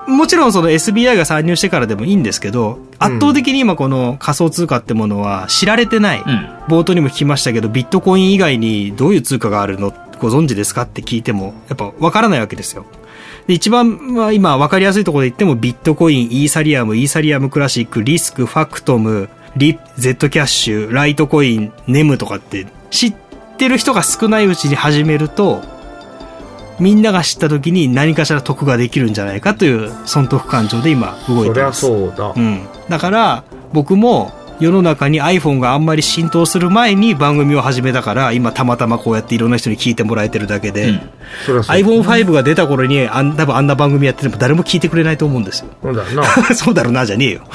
[SPEAKER 2] もちろんその エスビーアイ が参入してからでもいいんですけど、圧倒的に今この仮想通貨ってものは知られてない。うん、冒頭にも聞きましたけど、ビットコイン以外にどういう通貨があるのご存知ですかって聞いても、やっぱわからないわけですよ。で、一番、まあ、今わかりやすいところで言っても、ビットコイン、イーサリアム、イーサリアムクラシック、リスク、ファクトム、リ、Z キャッシュ、ライトコイン、ネムとかって知ってる人が少ないうちに始めると、みんなが知った時に何かしら得ができるんじゃないかという損得感情で今動いてます。
[SPEAKER 3] そりゃそうだ。
[SPEAKER 2] うん。だから僕も世の中に iPhone があんまり浸透する前に番組を始めたから、今たまたまこうやっていろんな人に聞いてもらえてるだけで、うん、そりゃそう アイフォンファイブ が出た頃にあん多分あんな番組やってても誰も聞いてくれないと思うんですよ。
[SPEAKER 3] そうだろうな。
[SPEAKER 2] そうだろうなじゃねえよ。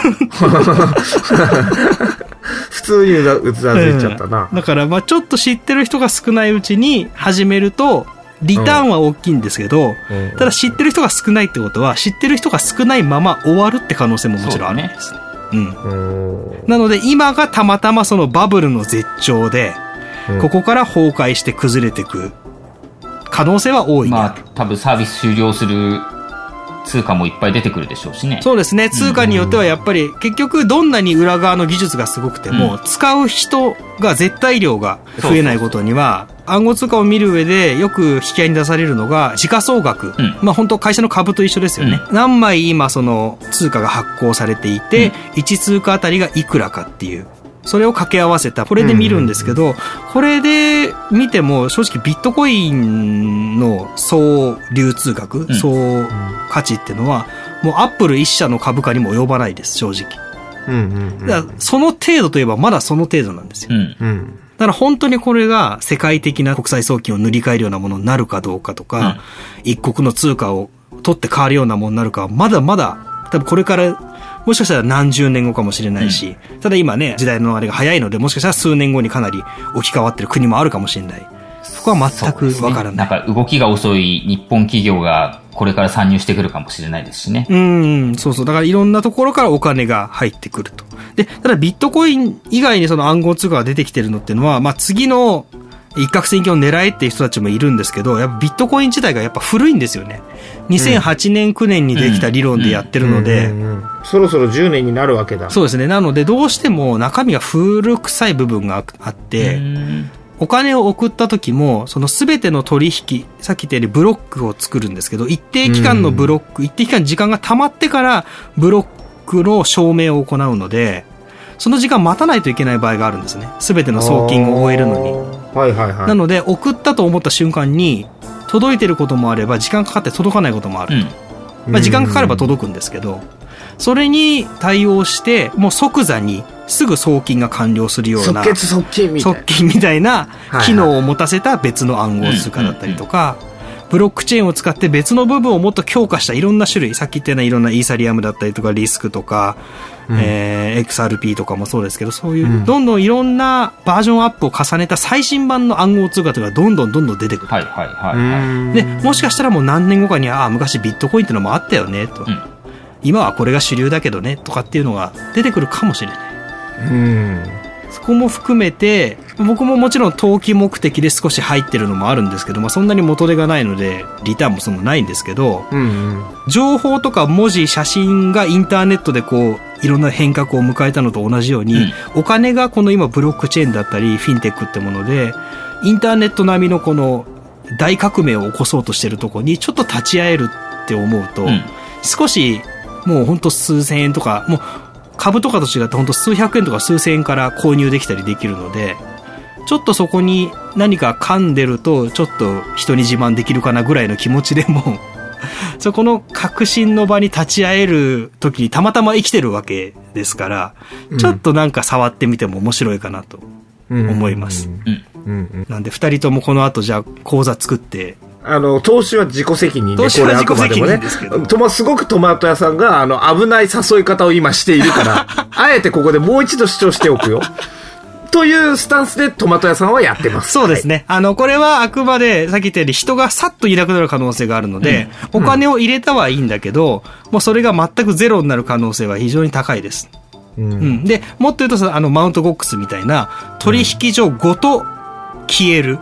[SPEAKER 3] 普通にうざうざついちゃったな。
[SPEAKER 2] うん、だからまあちょっと知ってる人が少ないうちに始めると。リターンは大きいんですけど、うん、ただ知ってる人が少ないってことは、知ってる人が少ないまま終わるって可能性ももちろんあるんですね。うん。なので今がたまたまそのバブルの絶頂で、うん、ここから崩壊して崩れていく可能性は多い。
[SPEAKER 1] まあ多分サービス終了する通貨もいっぱい出てくるでしょうしね。
[SPEAKER 2] そうですね。通貨によってはやっぱり結局どんなに裏側の技術がすごくても、うん、使う人が絶対量が増えないことには、暗号通貨を見る上でよく引き合いに出されるのが時価総額、うん、まあ本当会社の株と一緒ですよね、うん、何枚今その通貨が発行されていて、うん、いち通貨あたりがいくらかっていうそれを掛け合わせたこれで見るんですけど、うんうんうん、これで見ても正直ビットコインの総流通額、うん、総価値っていうのはもうアップル一社の株価にも及ばないです正直、うんうんうん、だからその程度といえばまだその程度なんですよ、うんうんだから本当にこれが世界的な国際送金を塗り替えるようなものになるかどうかとか、うん、一国の通貨を取って変わるようなものになるかはまだまだ多分これからもしかしたら何十年後かもしれないし、うん、ただ今ね時代のあれが早いのでもしかしたら数年後にかなり置き換わってる国もあるかもしれない。そこは全くわからない、ね。
[SPEAKER 1] なんか動きが遅い日本企業がこれから参入してくるかもしれないですしね。
[SPEAKER 2] うん、そうそう。だからいろんなところからお金が入ってくると。で、ただビットコイン以外にその暗号通貨が出てきてるのっていうのは、まあ次の一攫千金を狙えっていう人たちもいるんですけど、やっぱビットコイン自体がやっぱ古いんですよね。にせんはちねん、きゅうねんにできた理論でやってるので、うんうんうんうん、
[SPEAKER 3] そろそろじゅうねんになるわけだ。
[SPEAKER 2] そうですね。なのでどうしても中身が古臭い部分があって、うんお金を送った時も、その全ての取引、さっき言ったようにブロックを作るんですけど、一定期間のブロック、一定期間時間が溜まってからブロックの証明を行うので、その時間待たないといけない場合があるんですね。全ての送金を終えるのに。
[SPEAKER 3] はいはいはい。
[SPEAKER 2] なので、送ったと思った瞬間に、届いてることもあれば、時間かかって届かないこともあると。うん、まあ時間かかれば届くんですけど、それに対応して、もう即座にすぐ送金が完了するような、
[SPEAKER 3] 即決即金みたいな。
[SPEAKER 2] 即金みたいな機能を持たせた別の暗号通貨だったりとか、ブロックチェーンを使って別の部分をもっと強化したいろんな種類、さっき言ったようないろんなイーサリアムだったりとか、リスクとか、うんえー、エックスアールピー とかもそうですけど、そういう、どんどんいろんなバージョンアップを重ねた最新版の暗号通貨というのがどんどんどんどん出てくる。はいはいはい、はい。で、もしかしたらもう何年後かに、ああ、昔ビットコインってのもあったよね、と。うん今はこれが主流だけどねとかっていうのが出てくるかもしれない。うんそこも含めて僕ももちろん投機目的で少し入ってるのもあるんですけど、まあ、そんなに元手がないのでリターンもそんなないんですけど、うんうん、情報とか文字写真がインターネットでこういろんな変革を迎えたのと同じように、うん、お金がこの今ブロックチェーンだったりフィンテックってものでインターネット並みのこの大革命を起こそうとしてるところにちょっと立ち会えるって思うと、うん、少しもうほんと数千円とか、もう株とかと違ってほんと数百円とか数千円から購入できたりできるので、ちょっとそこに何か噛んでると、ちょっと人に自慢できるかなぐらいの気持ちでも、そこの革新の場に立ち会える時にたまたま生きてるわけですから、うん、ちょっとなんか触ってみても面白いかなと思います。うんうんうん、なんで二人ともこの後じゃあ講座作って、
[SPEAKER 3] あの、投資は自己責任で、
[SPEAKER 2] 投資は自己責任ですけど。
[SPEAKER 3] とますごくトマト屋さんが、あの、危ない誘い方を今しているから、あえてここでもう一度主張しておくよ。というスタンスでトマト屋さんはやってます。
[SPEAKER 2] そうですね。はい、あの、これはあくまで、さっき言ったように人がさっといなくなる可能性があるので、うん、お金を入れたはいいんだけど、うん、もうそれが全くゼロになる可能性は非常に高いです。うん。うん、で、もっと言うと、あの、マウントゴックスみたいな、取引所ごと消える。うん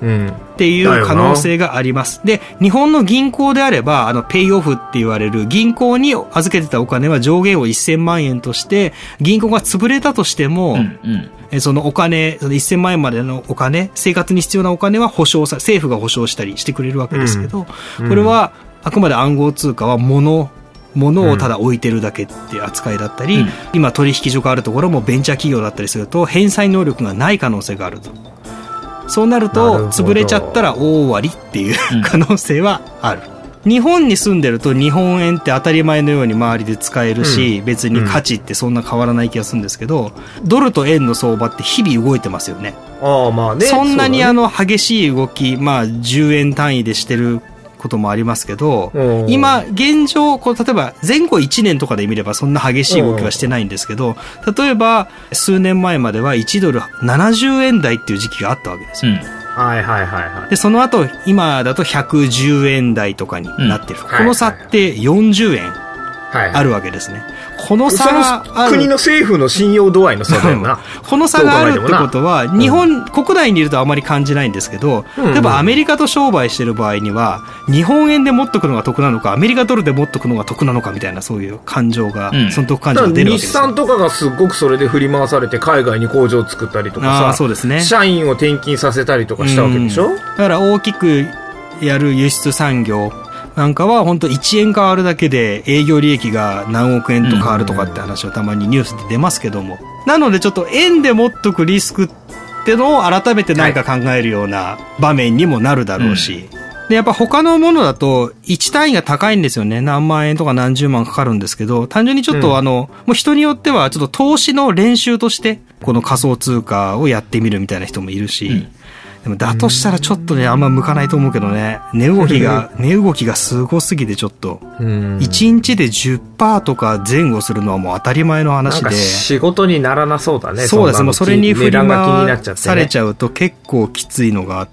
[SPEAKER 2] っていう可能性があります。で、日本の銀行であれば、あの、ペイオフって言われる銀行に預けてたお金は上限をせんまんえんとして、銀行が潰れたとしても、うんうん、そのお金、そのせんまんえんまでのお金、生活に必要なお金は保証さ、政府が保証したりしてくれるわけですけど、うん、これはあくまで暗号通貨は物、物をただ置いてるだけっていう扱いだったり、うん、今取引所があるところもベンチャー企業だったりすると、返済能力がない可能性があると。そうなると、潰れちゃったら大終わりっていう可能性はある。うん、日本に住んでると日本円って当たり前のように周りで使えるし、うん、別に価値ってそんな変わらない気がするんですけど、うん、ドルと円の相場って日々動いてますよね。
[SPEAKER 3] ああ、まあね。
[SPEAKER 2] そんなにあの激しい動き、まあじゅうえん単位でしてることもありますけど、今現状こう例えば前後いちねんとかで見ればそんな激しい動きはしてないんですけど、例えば数年前まではいちドルななじゅうえん台っていう時期があったわけですよ、うん、
[SPEAKER 3] はいはいはいはい。
[SPEAKER 2] でその後今だとひゃくじゅうえん台とかになってる、うん、この差ってよんじゅうえんあるわけですね。この差がある。
[SPEAKER 3] 国の政府の信用度合いの差だよな。
[SPEAKER 2] この差があるってことは、日本、うん、国内にいるとあまり感じないんですけど、うんうん、例えばアメリカと商売してる場合には、日本円で持っとくのが得なのか、アメリカドルで持っとくのが得なのかみたいな、そういう感情が、うん、その得感情が出るわけですよ。
[SPEAKER 3] 日産とかがすっごくそれで振り回されて、海外に工場を作ったりとかさ、
[SPEAKER 2] あ、そうですね、
[SPEAKER 3] 社員を転勤させたりとかしたわけでしょ、うん、だ
[SPEAKER 2] から大きくやる輸出産業、なんかは本当いちえん変わるだけで営業利益が何億円と変わるとかって話はたまにニュースで出ますけども、なのでちょっと円で持っとくリスクってのを改めて何か考えるような場面にもなるだろうし、でやっぱ他のものだといち単位が高いんですよね。何万円とか何十万かかるんですけど、単純にちょっとあの、もう人によってはちょっと投資の練習としてこの仮想通貨をやってみるみたいな人もいるし、うんでもだとしたらちょっとね、あんま向かないと思うけどね。値動きが、値動きがすごすぎてちょっと。いちにちで じゅっパーセント とか前後するのはもう当たり前の話で。
[SPEAKER 3] なんか仕事にならなそうだね。
[SPEAKER 2] そうです。もうそれに振り回されちゃうと結構きついのがあって。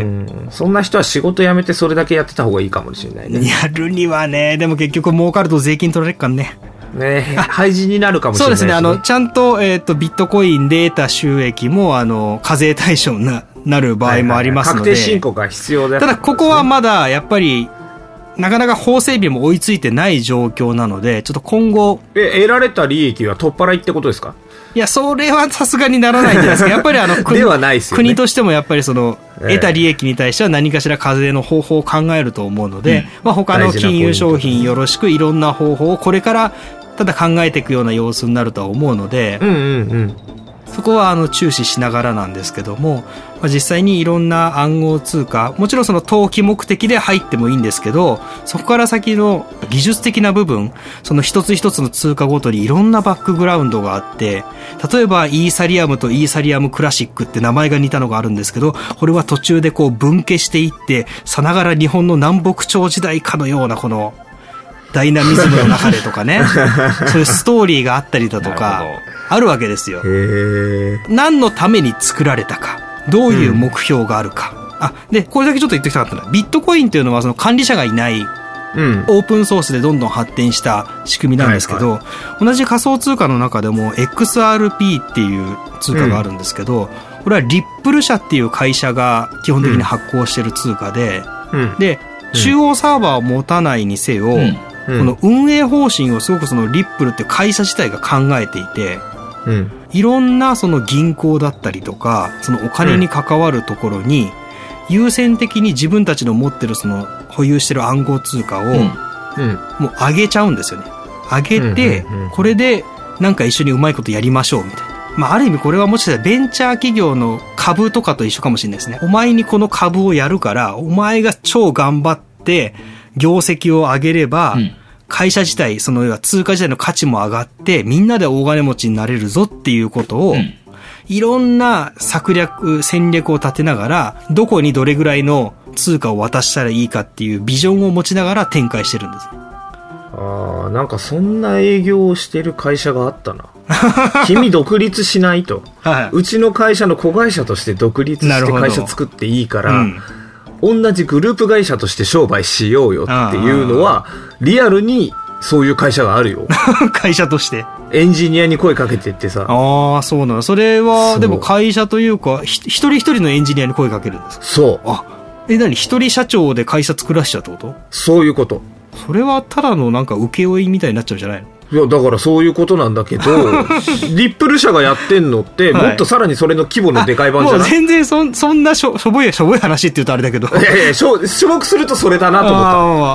[SPEAKER 3] そんな人は仕事辞めてそれだけやってた方がいいかもしれないね。
[SPEAKER 2] やるにはね、でも結局儲かると税金取られるからね。
[SPEAKER 3] ね、廃人になるかもしれないし、ね。
[SPEAKER 2] そうですね。あの、ちゃんと、えっと、ビットコインで得た収益も、あの、課税対象な、なる場合もありますので。
[SPEAKER 3] はいはいはい、確定申告が必要だ、ね。
[SPEAKER 2] ただ、ここはまだ、やっぱり、なかなか法整備も追いついてない状況なので、ちょっと今後。
[SPEAKER 3] え、得られた利益は取っ払いってことですか？
[SPEAKER 2] いや、それはさすがにならないんじゃないですか。やっぱりあの、国、
[SPEAKER 3] ではないですよね。
[SPEAKER 2] 国としてもやっぱりその、得た利益に対しては何かしら課税の方法を考えると思うので、うん、まあ他の金融商品よろしくいろんな方法をこれから、ただ考えていくような様子になるとは思うので、
[SPEAKER 3] うんうんうん、
[SPEAKER 2] そこはあの注視しながらなんですけども、まあ、実際にいろんな暗号通貨、もちろんその投機目的で入ってもいいんですけど、そこから先の技術的な部分、その一つ一つの通貨ごとにいろんなバックグラウンドがあって、例えばイーサリアムとイーサリアムクラシックって名前が似たのがあるんですけど、これは途中でこう分家していって、さながら日本の南北朝時代かのようなこの、ダイナミズムの中でとかねそういうストーリーがあったりだとかあるわけですよ。
[SPEAKER 3] へ
[SPEAKER 2] 何のために作られたか、どういう目標があるか、うん、あでこれだけちょっと言っておきたかったのは、ビットコインっていうのはその管理者がいない、うん、オープンソースでどんどん発展した仕組みなんですけど、はいはい、同じ仮想通貨の中でも エックスアールピー っていう通貨があるんですけど、うん、これはリップル社っていう会社が基本的に発行してる通貨で、うん、で中央サーバーを持たないにせよ、うんこの運営方針をすごくそのリップルって会社自体が考えていて、うん、いろんなその銀行だったりとかそのお金に関わるところに優先的に自分たちの持ってるその保有してる暗号通貨をもう上げちゃうんですよね。上げてこれでなんか一緒にうまいことやりましょうみたいな。まあある意味これはもしかしたらベンチャー企業の株とかと一緒かもしれないですね。お前にこの株をやるからお前が超頑張って業績を上げれば、うん、会社自体、その要は通貨自体の価値も上がって、みんなで大金持ちになれるぞっていうことを、うん、いろんな策略、戦略を立てながら、どこにどれぐらいの通貨を渡したらいいかっていうビジョンを持ちながら展開してるんですね。
[SPEAKER 3] ああ、なんかそんな営業をしてる会社があったな。君独立しないと、はい、うちの会社の子会社として独立して会社作っていいから、同じグループ会社として商売しようよっていうのはリアルにそういう会社があるよ。
[SPEAKER 2] 会社として
[SPEAKER 3] エンジニアに声かけてってさ。
[SPEAKER 2] ああ、そうなの。それは、でも会社というか、一人一人のエンジニアに声かけるんですか？
[SPEAKER 3] そう。
[SPEAKER 2] あ、え、何？一人社長で会社作らしちゃうってこと？
[SPEAKER 3] そういうこと。
[SPEAKER 2] それはただのなんか請負みたいになっちゃうんじゃないの？
[SPEAKER 3] いや、だからそういうことなんだけど、リップル社がやってんのって、もっとさらにそれの規模のでかい版じゃない？もう
[SPEAKER 2] 全然そ、そんなしょ、しょぼい、しょぼい話って言うとあれだけど。
[SPEAKER 3] いやいや、しょ、しょぼくするとそれだなと思った。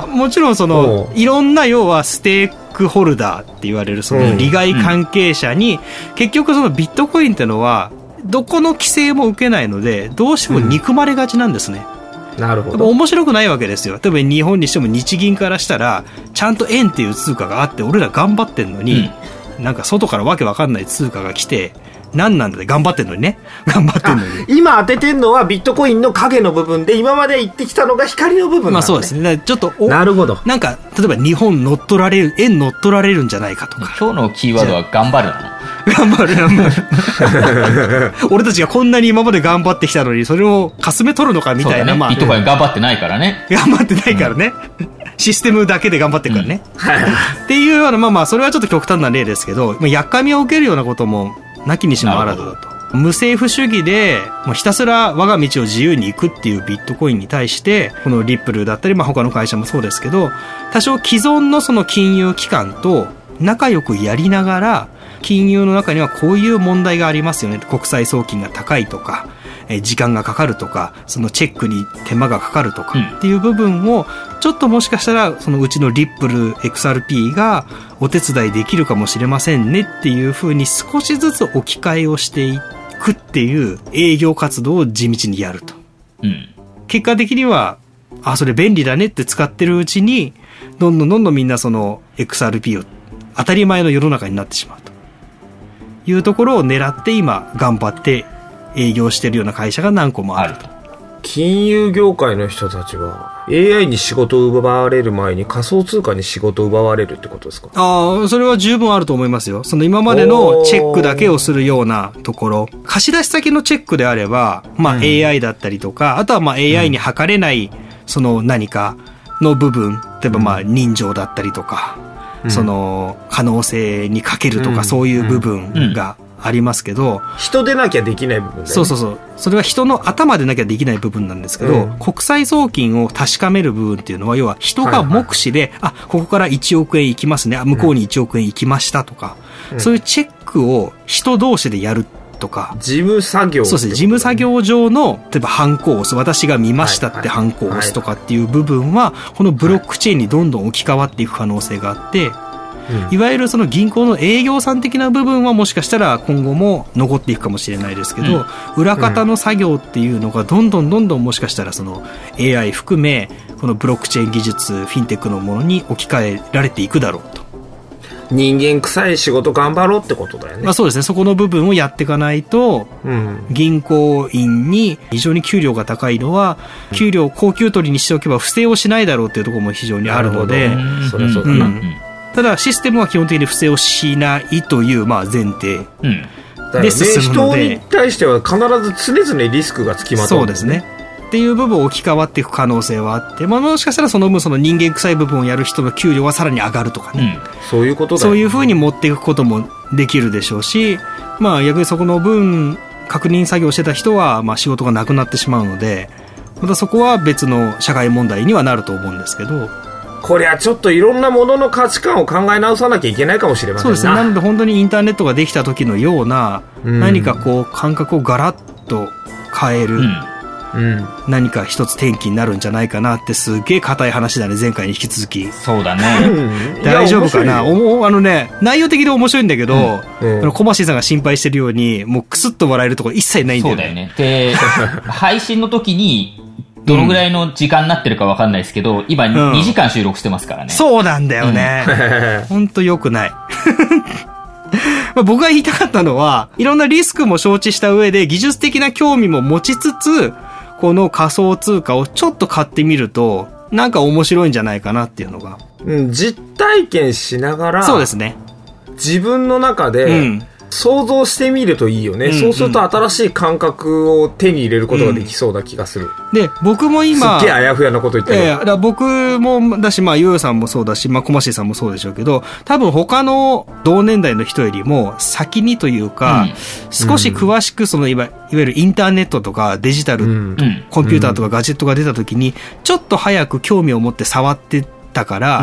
[SPEAKER 2] あ、もちろんその、いろんな要はステークホルダーって言われるその利害関係者に、うん、結局そのビットコインってのは、どこの規制も受けないので、どうしても憎まれがちなんですね。うん
[SPEAKER 3] なるほど。
[SPEAKER 2] 面白くないわけですよ。例えば日本にしても日銀からしたら、ちゃんと円っていう通貨があって、俺ら頑張ってんのに、うん、なんか外からわけわかんない通貨が来て、何なんだって頑張ってんのにね。頑張ってんのに。
[SPEAKER 3] 今当ててんのはビットコインの影の部分で、今まで言ってきたのが光の部分なんだね。
[SPEAKER 2] まあそうですね。ちょっと、
[SPEAKER 3] なるほど。
[SPEAKER 2] なんか、例えば日本乗っ取られる、円乗っ取られるんじゃないかとか。
[SPEAKER 1] 今日のキーワードは頑張るなの。
[SPEAKER 2] 頑張る頑張る俺たちがこんなに今まで頑張ってきたのにそれをかすめ取るのかみたいな、ね、
[SPEAKER 1] まあビットコイン頑張ってないからね
[SPEAKER 2] 頑張ってないからね、うん、システムだけで頑張ってるからね、うん、っていうようなまあまあそれはちょっと極端な例ですけど、やっかみを受けるようなこともなきにしもあらずだと。無政府主義でもうひたすら我が道を自由に行くっていうビットコインに対してこのリップルだったり、まあ、他の会社もそうですけど、多少既存のその金融機関と仲良くやりながら、金融の中にはこういう問題がありますよね。国際送金が高いとか、え時間がかかるとか、そのチェックに手間がかかるとかっていう部分を、ちょっともしかしたらそのうちのリップル エックスアールピー がお手伝いできるかもしれませんねっていう風に少しずつ置き換えをしていくっていう営業活動を地道にやると。うん、結果的には、あ、それ便利だねって使ってるうちに、どんどんどんどんみんなその エックスアールピー を当たり前の世の中になってしまうというところを狙って今頑張って営業してるような会社が何個もあると。
[SPEAKER 3] 金融業界の人たちは エーアイ に仕事を奪われる前に仮想通貨に仕事を奪われるってことですか？
[SPEAKER 2] ああ、それは十分あると思いますよ。その今までのチェックだけをするようなところ、貸し出し先のチェックであれば、まあ エーアイ だったりとか、うん、あとはまあ エーアイ に測れないその何かの部分、例えばまあ人情だったりとか、うん、その可能性にかけるとか、そういう部分がありますけど、
[SPEAKER 3] 人でなきゃできない部分だよね。
[SPEAKER 2] そうそうそう。それは人の頭でなきゃできない部分なんですけど、うん、国際送金を確かめる部分っていうのは、要は人が目視で、はいはい、あ、ここからいちおくえん行きますね、あ、向こうにいちおくえん行きましたとか、うん、そういうチェックを人同士でやるとか、
[SPEAKER 3] 事務作業、ね、
[SPEAKER 2] そうですね、事務作業上の例えばハンコを押す、私が見ましたってハンコを押すとかっていう部分は、このブロックチェーンにどんどん置き換わっていく可能性があって、うん、いわゆるその銀行の営業さん的な部分はもしかしたら今後も残っていくかもしれないですけど、うん、裏方の作業っていうのがどんどんどんどんもしかしたらその エーアイ 含めこのブロックチェーン技術、フィンテックのものに置き換えられていくだろうと。
[SPEAKER 3] 人間臭い仕事頑張ろうってことだよね。
[SPEAKER 2] まあそうですね。そこの部分をやっていかないと、うん、銀行員に非常に給料が高いのは、うん、給料高給取りにしておけば不正をしないだろうっていうところも非常にあるので、
[SPEAKER 3] そりゃそうだな。うん、
[SPEAKER 2] ただシステムは基本的に不正をしないというまあ前提で進むので、
[SPEAKER 3] 人に対しては必ず常々リスクがつきまとう、
[SPEAKER 2] そうですねっていう部分を置き換わっていく可能性はあって、まあ、もしかしたらその分その人間臭い部分をやる人の給料はさらに上がるとかね、
[SPEAKER 3] うん、そういうことだよね。
[SPEAKER 2] そういう風に持っていくこともできるでしょうし、まあ逆にそこの分確認作業してた人はまあ仕事がなくなってしまうので、またそこは別の社会問題にはなると思うんですけど、
[SPEAKER 3] これはちょっといろんなものの価値観を考え直さなきゃいけないかもしれませんな。
[SPEAKER 2] そうですね。なので本当にインターネットができた時のような、うん、何かこう感覚をガラッと変える、うんうん、何か一つ転機になるんじゃないかなって、すげえ硬い話だね、前回に引き続き。
[SPEAKER 1] そうだね。
[SPEAKER 2] 大丈夫かな。おあのね、内容的で面白いんだけど、うんうん、コマシーさんが心配してるように、もうクスッと笑えるところ一切ないんだよね。
[SPEAKER 1] そうだよね。で、配信の時に、どのぐらいの時間になってるか分かんないですけど、今にじかん収録してますからね。うん、
[SPEAKER 2] そうなんだよね。ほんと良くない。まあ僕が言いたかったのは、いろんなリスクも承知した上で、技術的な興味も持ちつつ、この仮想通貨をちょっと買ってみると、なんか面白いんじゃないかなっていうのが。
[SPEAKER 3] うん、実体験しながら、
[SPEAKER 2] そうですね。
[SPEAKER 3] 自分の中で、うん、 想像してみるといいよね、うんうん、そうすると新しい感覚を手に入れることができそうな気がする、
[SPEAKER 2] うん、で僕も今
[SPEAKER 3] すっげえあやふやなこと言ってる、
[SPEAKER 2] えー、だから僕もだし、まあ、ヨーヨーさんもそうだし、まあ、コマシーさんもそうでしょうけど、多分他の同年代の人よりも先にというか、うん、少し詳しくそのいわ、いわゆるインターネットとかデジタル、うん、コンピューターとかガジェットが出た時にちょっと早く興味を持って触ってたから、うん、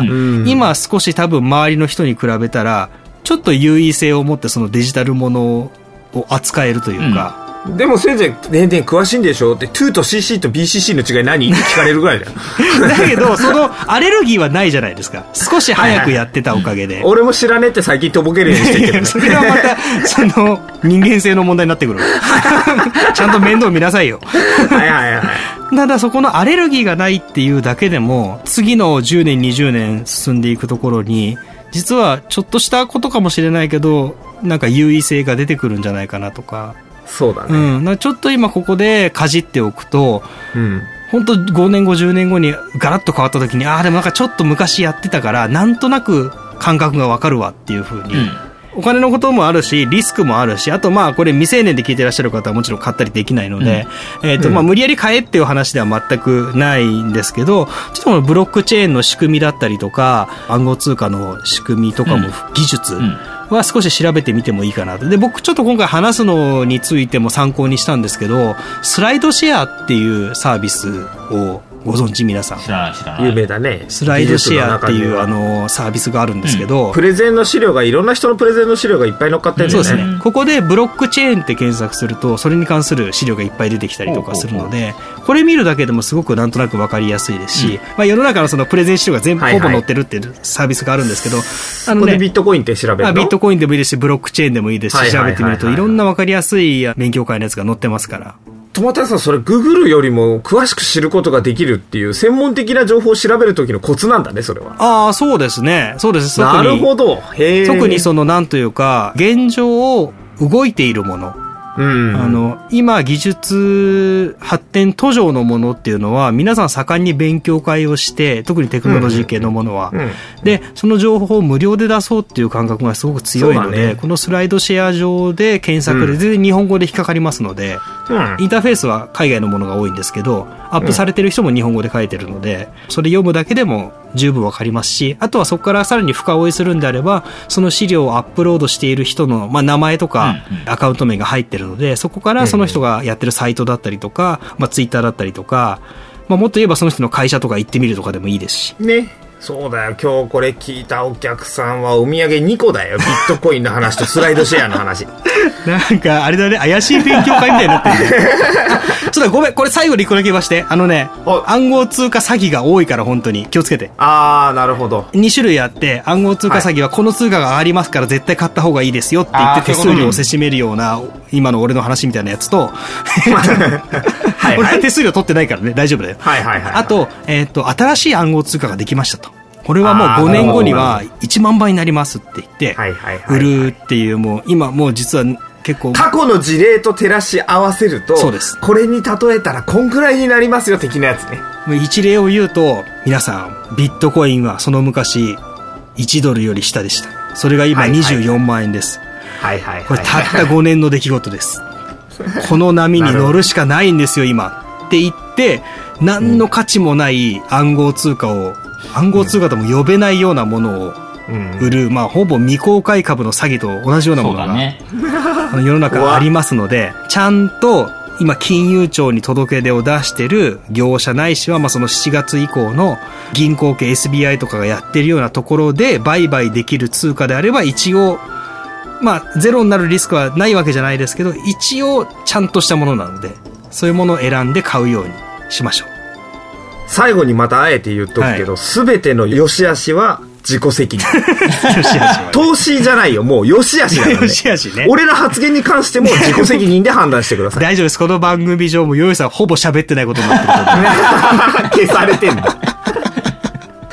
[SPEAKER 2] 今少し多分周りの人に比べたらちょっと優位性を持ってそのデジタルものを扱えるというか、
[SPEAKER 3] うん、でも先生ねんねん詳しいんでしょって ツー と シーシー と ビーシーシー の違い何って聞かれるぐらいだよ
[SPEAKER 2] だけどそのアレルギーはないじゃないですか、少し早くやってたおかげで、はいはい、
[SPEAKER 3] 俺も知らねえって最近とぼけるようにしてるけど、ね、
[SPEAKER 2] それはまたその人間性の問題になってくるちゃんと面倒見なさいよ
[SPEAKER 3] はいはいはい
[SPEAKER 2] ただそこのアレルギーがないっていうだけでも次のじゅうねんにじゅうねん進んでいくところに実はちょっとしたことかもしれないけどなんか優位性が出てくるんじゃないかなとか。
[SPEAKER 3] そうだね、
[SPEAKER 2] うん、だちょっと今ここでかじっておくと、うん、本当ごねんごじゅうねんごにガラッと変わった時にああでもなんかちょっと昔やってたからなんとなく感覚がわかるわっていう風に、うん、お金のこともあるしリスクもあるし、あとまあこれ未成年で聞いてらっしゃる方はもちろん買ったりできないので、うん、えっとまあ無理やり買えっていう話では全くないんですけど、ちょっとこのブロックチェーンの仕組みだったりとか暗号通貨の仕組みとかも技術、うんうんは少し調べてみてもいいかなと。で、僕ちょっと今回話すのについても参考にしたんですけど、スライドシェアっていうサービスをご存知皆さん。
[SPEAKER 1] 知らない知らない。
[SPEAKER 3] 有名だね。
[SPEAKER 2] スライドシェアっていうあのサービスがあるんですけど、
[SPEAKER 3] うん、プレゼンの資料がいろんな人のプレゼンの資料がいっぱい載っかってるんだよね。
[SPEAKER 2] そうですね。ここでブロックチェーンって検索するとそれに関する資料がいっぱい出てきたりとかするので、これ見るだけでもすごくなんとなく分かりやすいですし、うんまあ、世の中のそのプレゼン資料が全部ほぼ載ってるっていうサービスがあるんですけど、
[SPEAKER 3] あのね、ここでビットコインって調べるの？
[SPEAKER 2] ビットコインでもいいですしブロックチェーンでもいいですし、調べてみるといろんな分かりやすい勉強会のやつが載ってますから。
[SPEAKER 3] 友田さん、それググるよりも詳しく知ることができるっていう専門的な情報を調べる時のコツなんだね、それは。
[SPEAKER 2] ああ、そうですね。そうです。
[SPEAKER 3] なるほど。へー。
[SPEAKER 2] 特にそのなんというか現状を動いているもの。うん、あの今技術発展途上のものっていうのは皆さん盛んに勉強会をして特にテクノロジー系のものは、うんうん、でその情報を無料で出そうっていう感覚がすごく強いので、ね、このスライドシェア上で検索で全然日本語で引っかかりますので、うん、インターフェースは海外のものが多いんですけどアップされてる人も日本語で書いてるのでそれ読むだけでも十分わかりますし、あとはそこからさらに深追いするんであればその資料をアップロードしている人の、まあ、名前とかアカウント名が入ってるのでそこからその人がやってるサイトだったりとか、まあ、ツイッターだったりとか、まあ、もっと言えばその人の会社とか行ってみるとかでもいいですし
[SPEAKER 3] ね。そうだよ、今日これ聞いたお客さんはお土産にこだよ。ビットコインの話とスライドシェアの話
[SPEAKER 2] なんかあれだね、怪しい勉強会みたいになってるねちょっとごめん、これ最後にいっこだけ言わして、あのね暗号通貨詐欺が多いから本当に気をつけて。
[SPEAKER 3] あー、なるほど。
[SPEAKER 2] に種類あって暗号通貨詐欺はこの通貨が上がりますから絶対買った方がいいですよって言って手数料をせしめるような今の俺の話みたいなやつとはい、俺は手数料取ってないからね大丈夫だよ。
[SPEAKER 3] はいはいはいはい、
[SPEAKER 2] あと、えーと、新しい暗号通貨ができましたと。これはもうごねんごにはいちまんばいになりますって言って売るっていう、もう今もう実は結構
[SPEAKER 3] 過去の事例と照らし合わせると、
[SPEAKER 2] そうです、
[SPEAKER 3] これに例えたらこんくらいになりますよ的なやつね。
[SPEAKER 2] 一例を言うと皆さんビットコインはその昔いちドルより下でした。それが今にじゅうよんまんえんです。
[SPEAKER 3] はいはいはい、
[SPEAKER 2] これたったごねんの出来事ですこの波に乗るしかないんですよ今って言って何の価値もない暗号通貨を、暗号通貨とも呼べないようなものを売る、うん、まあほぼ未公開株の詐欺と同じようなものが、ね、世の中ありますので、ちゃんと今金融庁に届け出を出してる業者ないしはまあそのしちがつ以降の銀行系 エスビーアイ とかがやってるようなところで売買できる通貨であれば一応まあゼロになるリスクはないわけじゃないですけど一応ちゃんとしたものなのでそういうものを選んで買うようにしましょう。
[SPEAKER 3] 最後にまたあえて言っとくけど、すべ、はい、ての良し悪しは自己責任投資じゃないよ、もう良し悪しだからね。
[SPEAKER 2] 良し悪しね。
[SPEAKER 3] 俺ら発言に関しても自己責任で判断してください
[SPEAKER 2] 大丈夫です。この番組上もヨヨさんほぼ喋ってないことになってると思う
[SPEAKER 3] 消されてんだ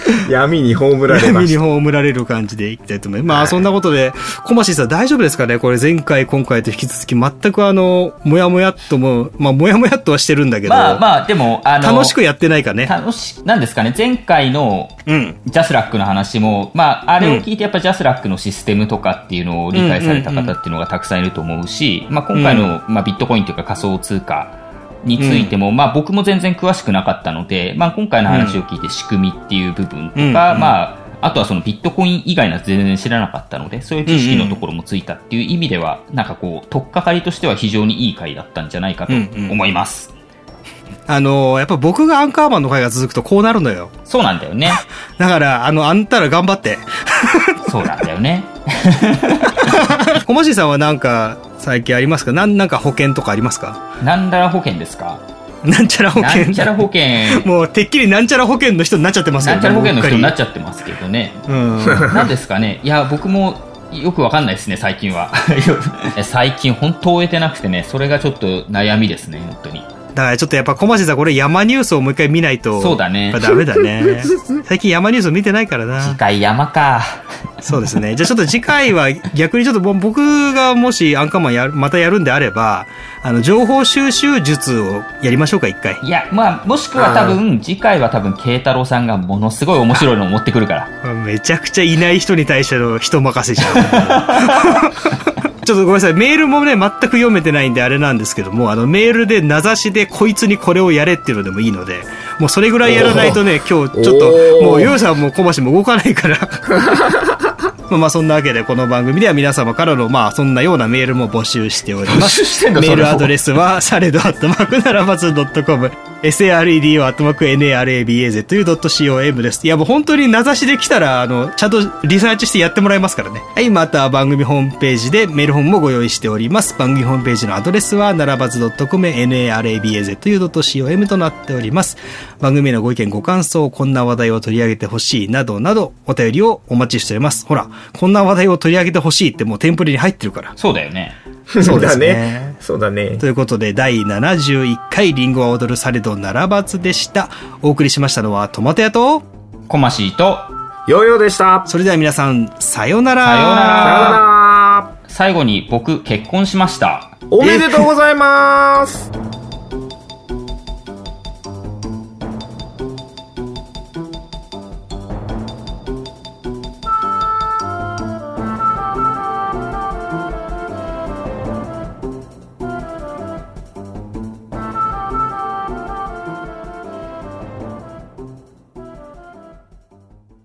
[SPEAKER 3] 闇に葬られました。
[SPEAKER 2] 闇に葬られる感じでいきたいと思います。まあ、そんなことで、コマシーさん大丈夫ですかね？これ前回、今回と引き続き全くあの、もやもやっとも、まあ、もやもやっとはしてるんだけど。
[SPEAKER 1] まあまあ、でも、あの、
[SPEAKER 2] 楽しくやってないかね。
[SPEAKER 1] 楽し、なんですかね、前回の、ジャスラックの話も、うん、まあ、あれを聞いてやっぱジャスラックのシステムとかっていうのを理解された方っていうのがたくさんいると思うし、まあ、今回の、まあ、ビットコインというか仮想通貨、についても、うん、まあ僕も全然詳しくなかったので、まあ今回の話を聞いて仕組みっていう部分とか、うん、まあ、あとはそのビットコイン以外の全然知らなかったので、そういう知識のところもついたっていう意味では、なんかこう、取っかかりとしては非常にいい回だったんじゃないかと思います。
[SPEAKER 2] うんうん、あのー、やっぱ僕がアンカーマンの回が続くとこうなるのよ。
[SPEAKER 1] そうなんだよね。
[SPEAKER 2] だから、あの、あんたら頑張って。
[SPEAKER 1] そうなんだよね。
[SPEAKER 2] 小町さんはなんか、最近ありますか？なん、なんか保険とかありますか？
[SPEAKER 1] なんだら保険ですか？
[SPEAKER 2] なんちゃら保険。
[SPEAKER 1] なんちゃら保険。
[SPEAKER 2] もう、てっきりなんちゃら保険の人になっちゃってますけどね。
[SPEAKER 1] なんちゃら保険の人になっちゃってますけどね。うん。なんですかね。いや、僕もよくわかんないですね、最近は。最近本当終えてなくてね、それがちょっと悩みですね、本当に。
[SPEAKER 2] だからちょっとやっぱ小町さんこれ山ニュースをもう一回見ないと。
[SPEAKER 1] そうだね。
[SPEAKER 2] やっぱダメだね。最近山ニュース見てないからな。
[SPEAKER 1] 次回山か。
[SPEAKER 2] そうですね。じゃあちょっと次回は逆にちょっと僕がもしアンカーマンやる、またやるんであれば、あの、情報収集術をやりましょうか、一回。
[SPEAKER 1] いや、まあ、もしくは多分、次回は多分、慶太郎さんがものすごい面白いのを持ってくるから。
[SPEAKER 2] めちゃくちゃいない人に対しての人任せじゃん。ちょっとごめんなさい。メールもね、全く読めてないんであれなんですけども、あの、メールで名指しでこいつにこれをやれっていうのでもいいので、もうそれぐらいやらないとね、今日ちょっと、もう、ヨウさんも小橋も動かないから。まあそんなわけでこの番組では皆様からのまあそんなようなメールも募集しております。メールアドレスはサレドアットマークナラバズドットコム サレド アットマーク ナラバズドットコム です。いやもう本当に名指しで来たらあのちゃんとリサーチしてやってもらいますからね。はい、また番組ホームページでメール本もご用意しております。番組ホームページのアドレスはナラバズドットコム ナラバズドットコム となっております。番組へのご意見ご感想、こんな話題を取り上げてほしいなどなどお便りをお待ちしております。ほらこんな話題を取り上げてほしいってもうテンプレに入ってるから。
[SPEAKER 1] そうだよね。
[SPEAKER 3] そうですね。そうだね。
[SPEAKER 2] ということでだいななじゅういっかいリンゴは踊るサレドナラバズでした。お送りしましたのはトマト屋と
[SPEAKER 1] コマシーと
[SPEAKER 3] ヨーヨーでした。
[SPEAKER 2] それでは皆さんさようなら。
[SPEAKER 1] さようなら。
[SPEAKER 3] さようなら。
[SPEAKER 1] 最後に僕結婚しました。
[SPEAKER 3] おめでとうございます。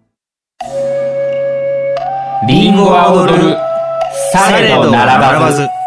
[SPEAKER 1] リンゴは踊る、されどならばず。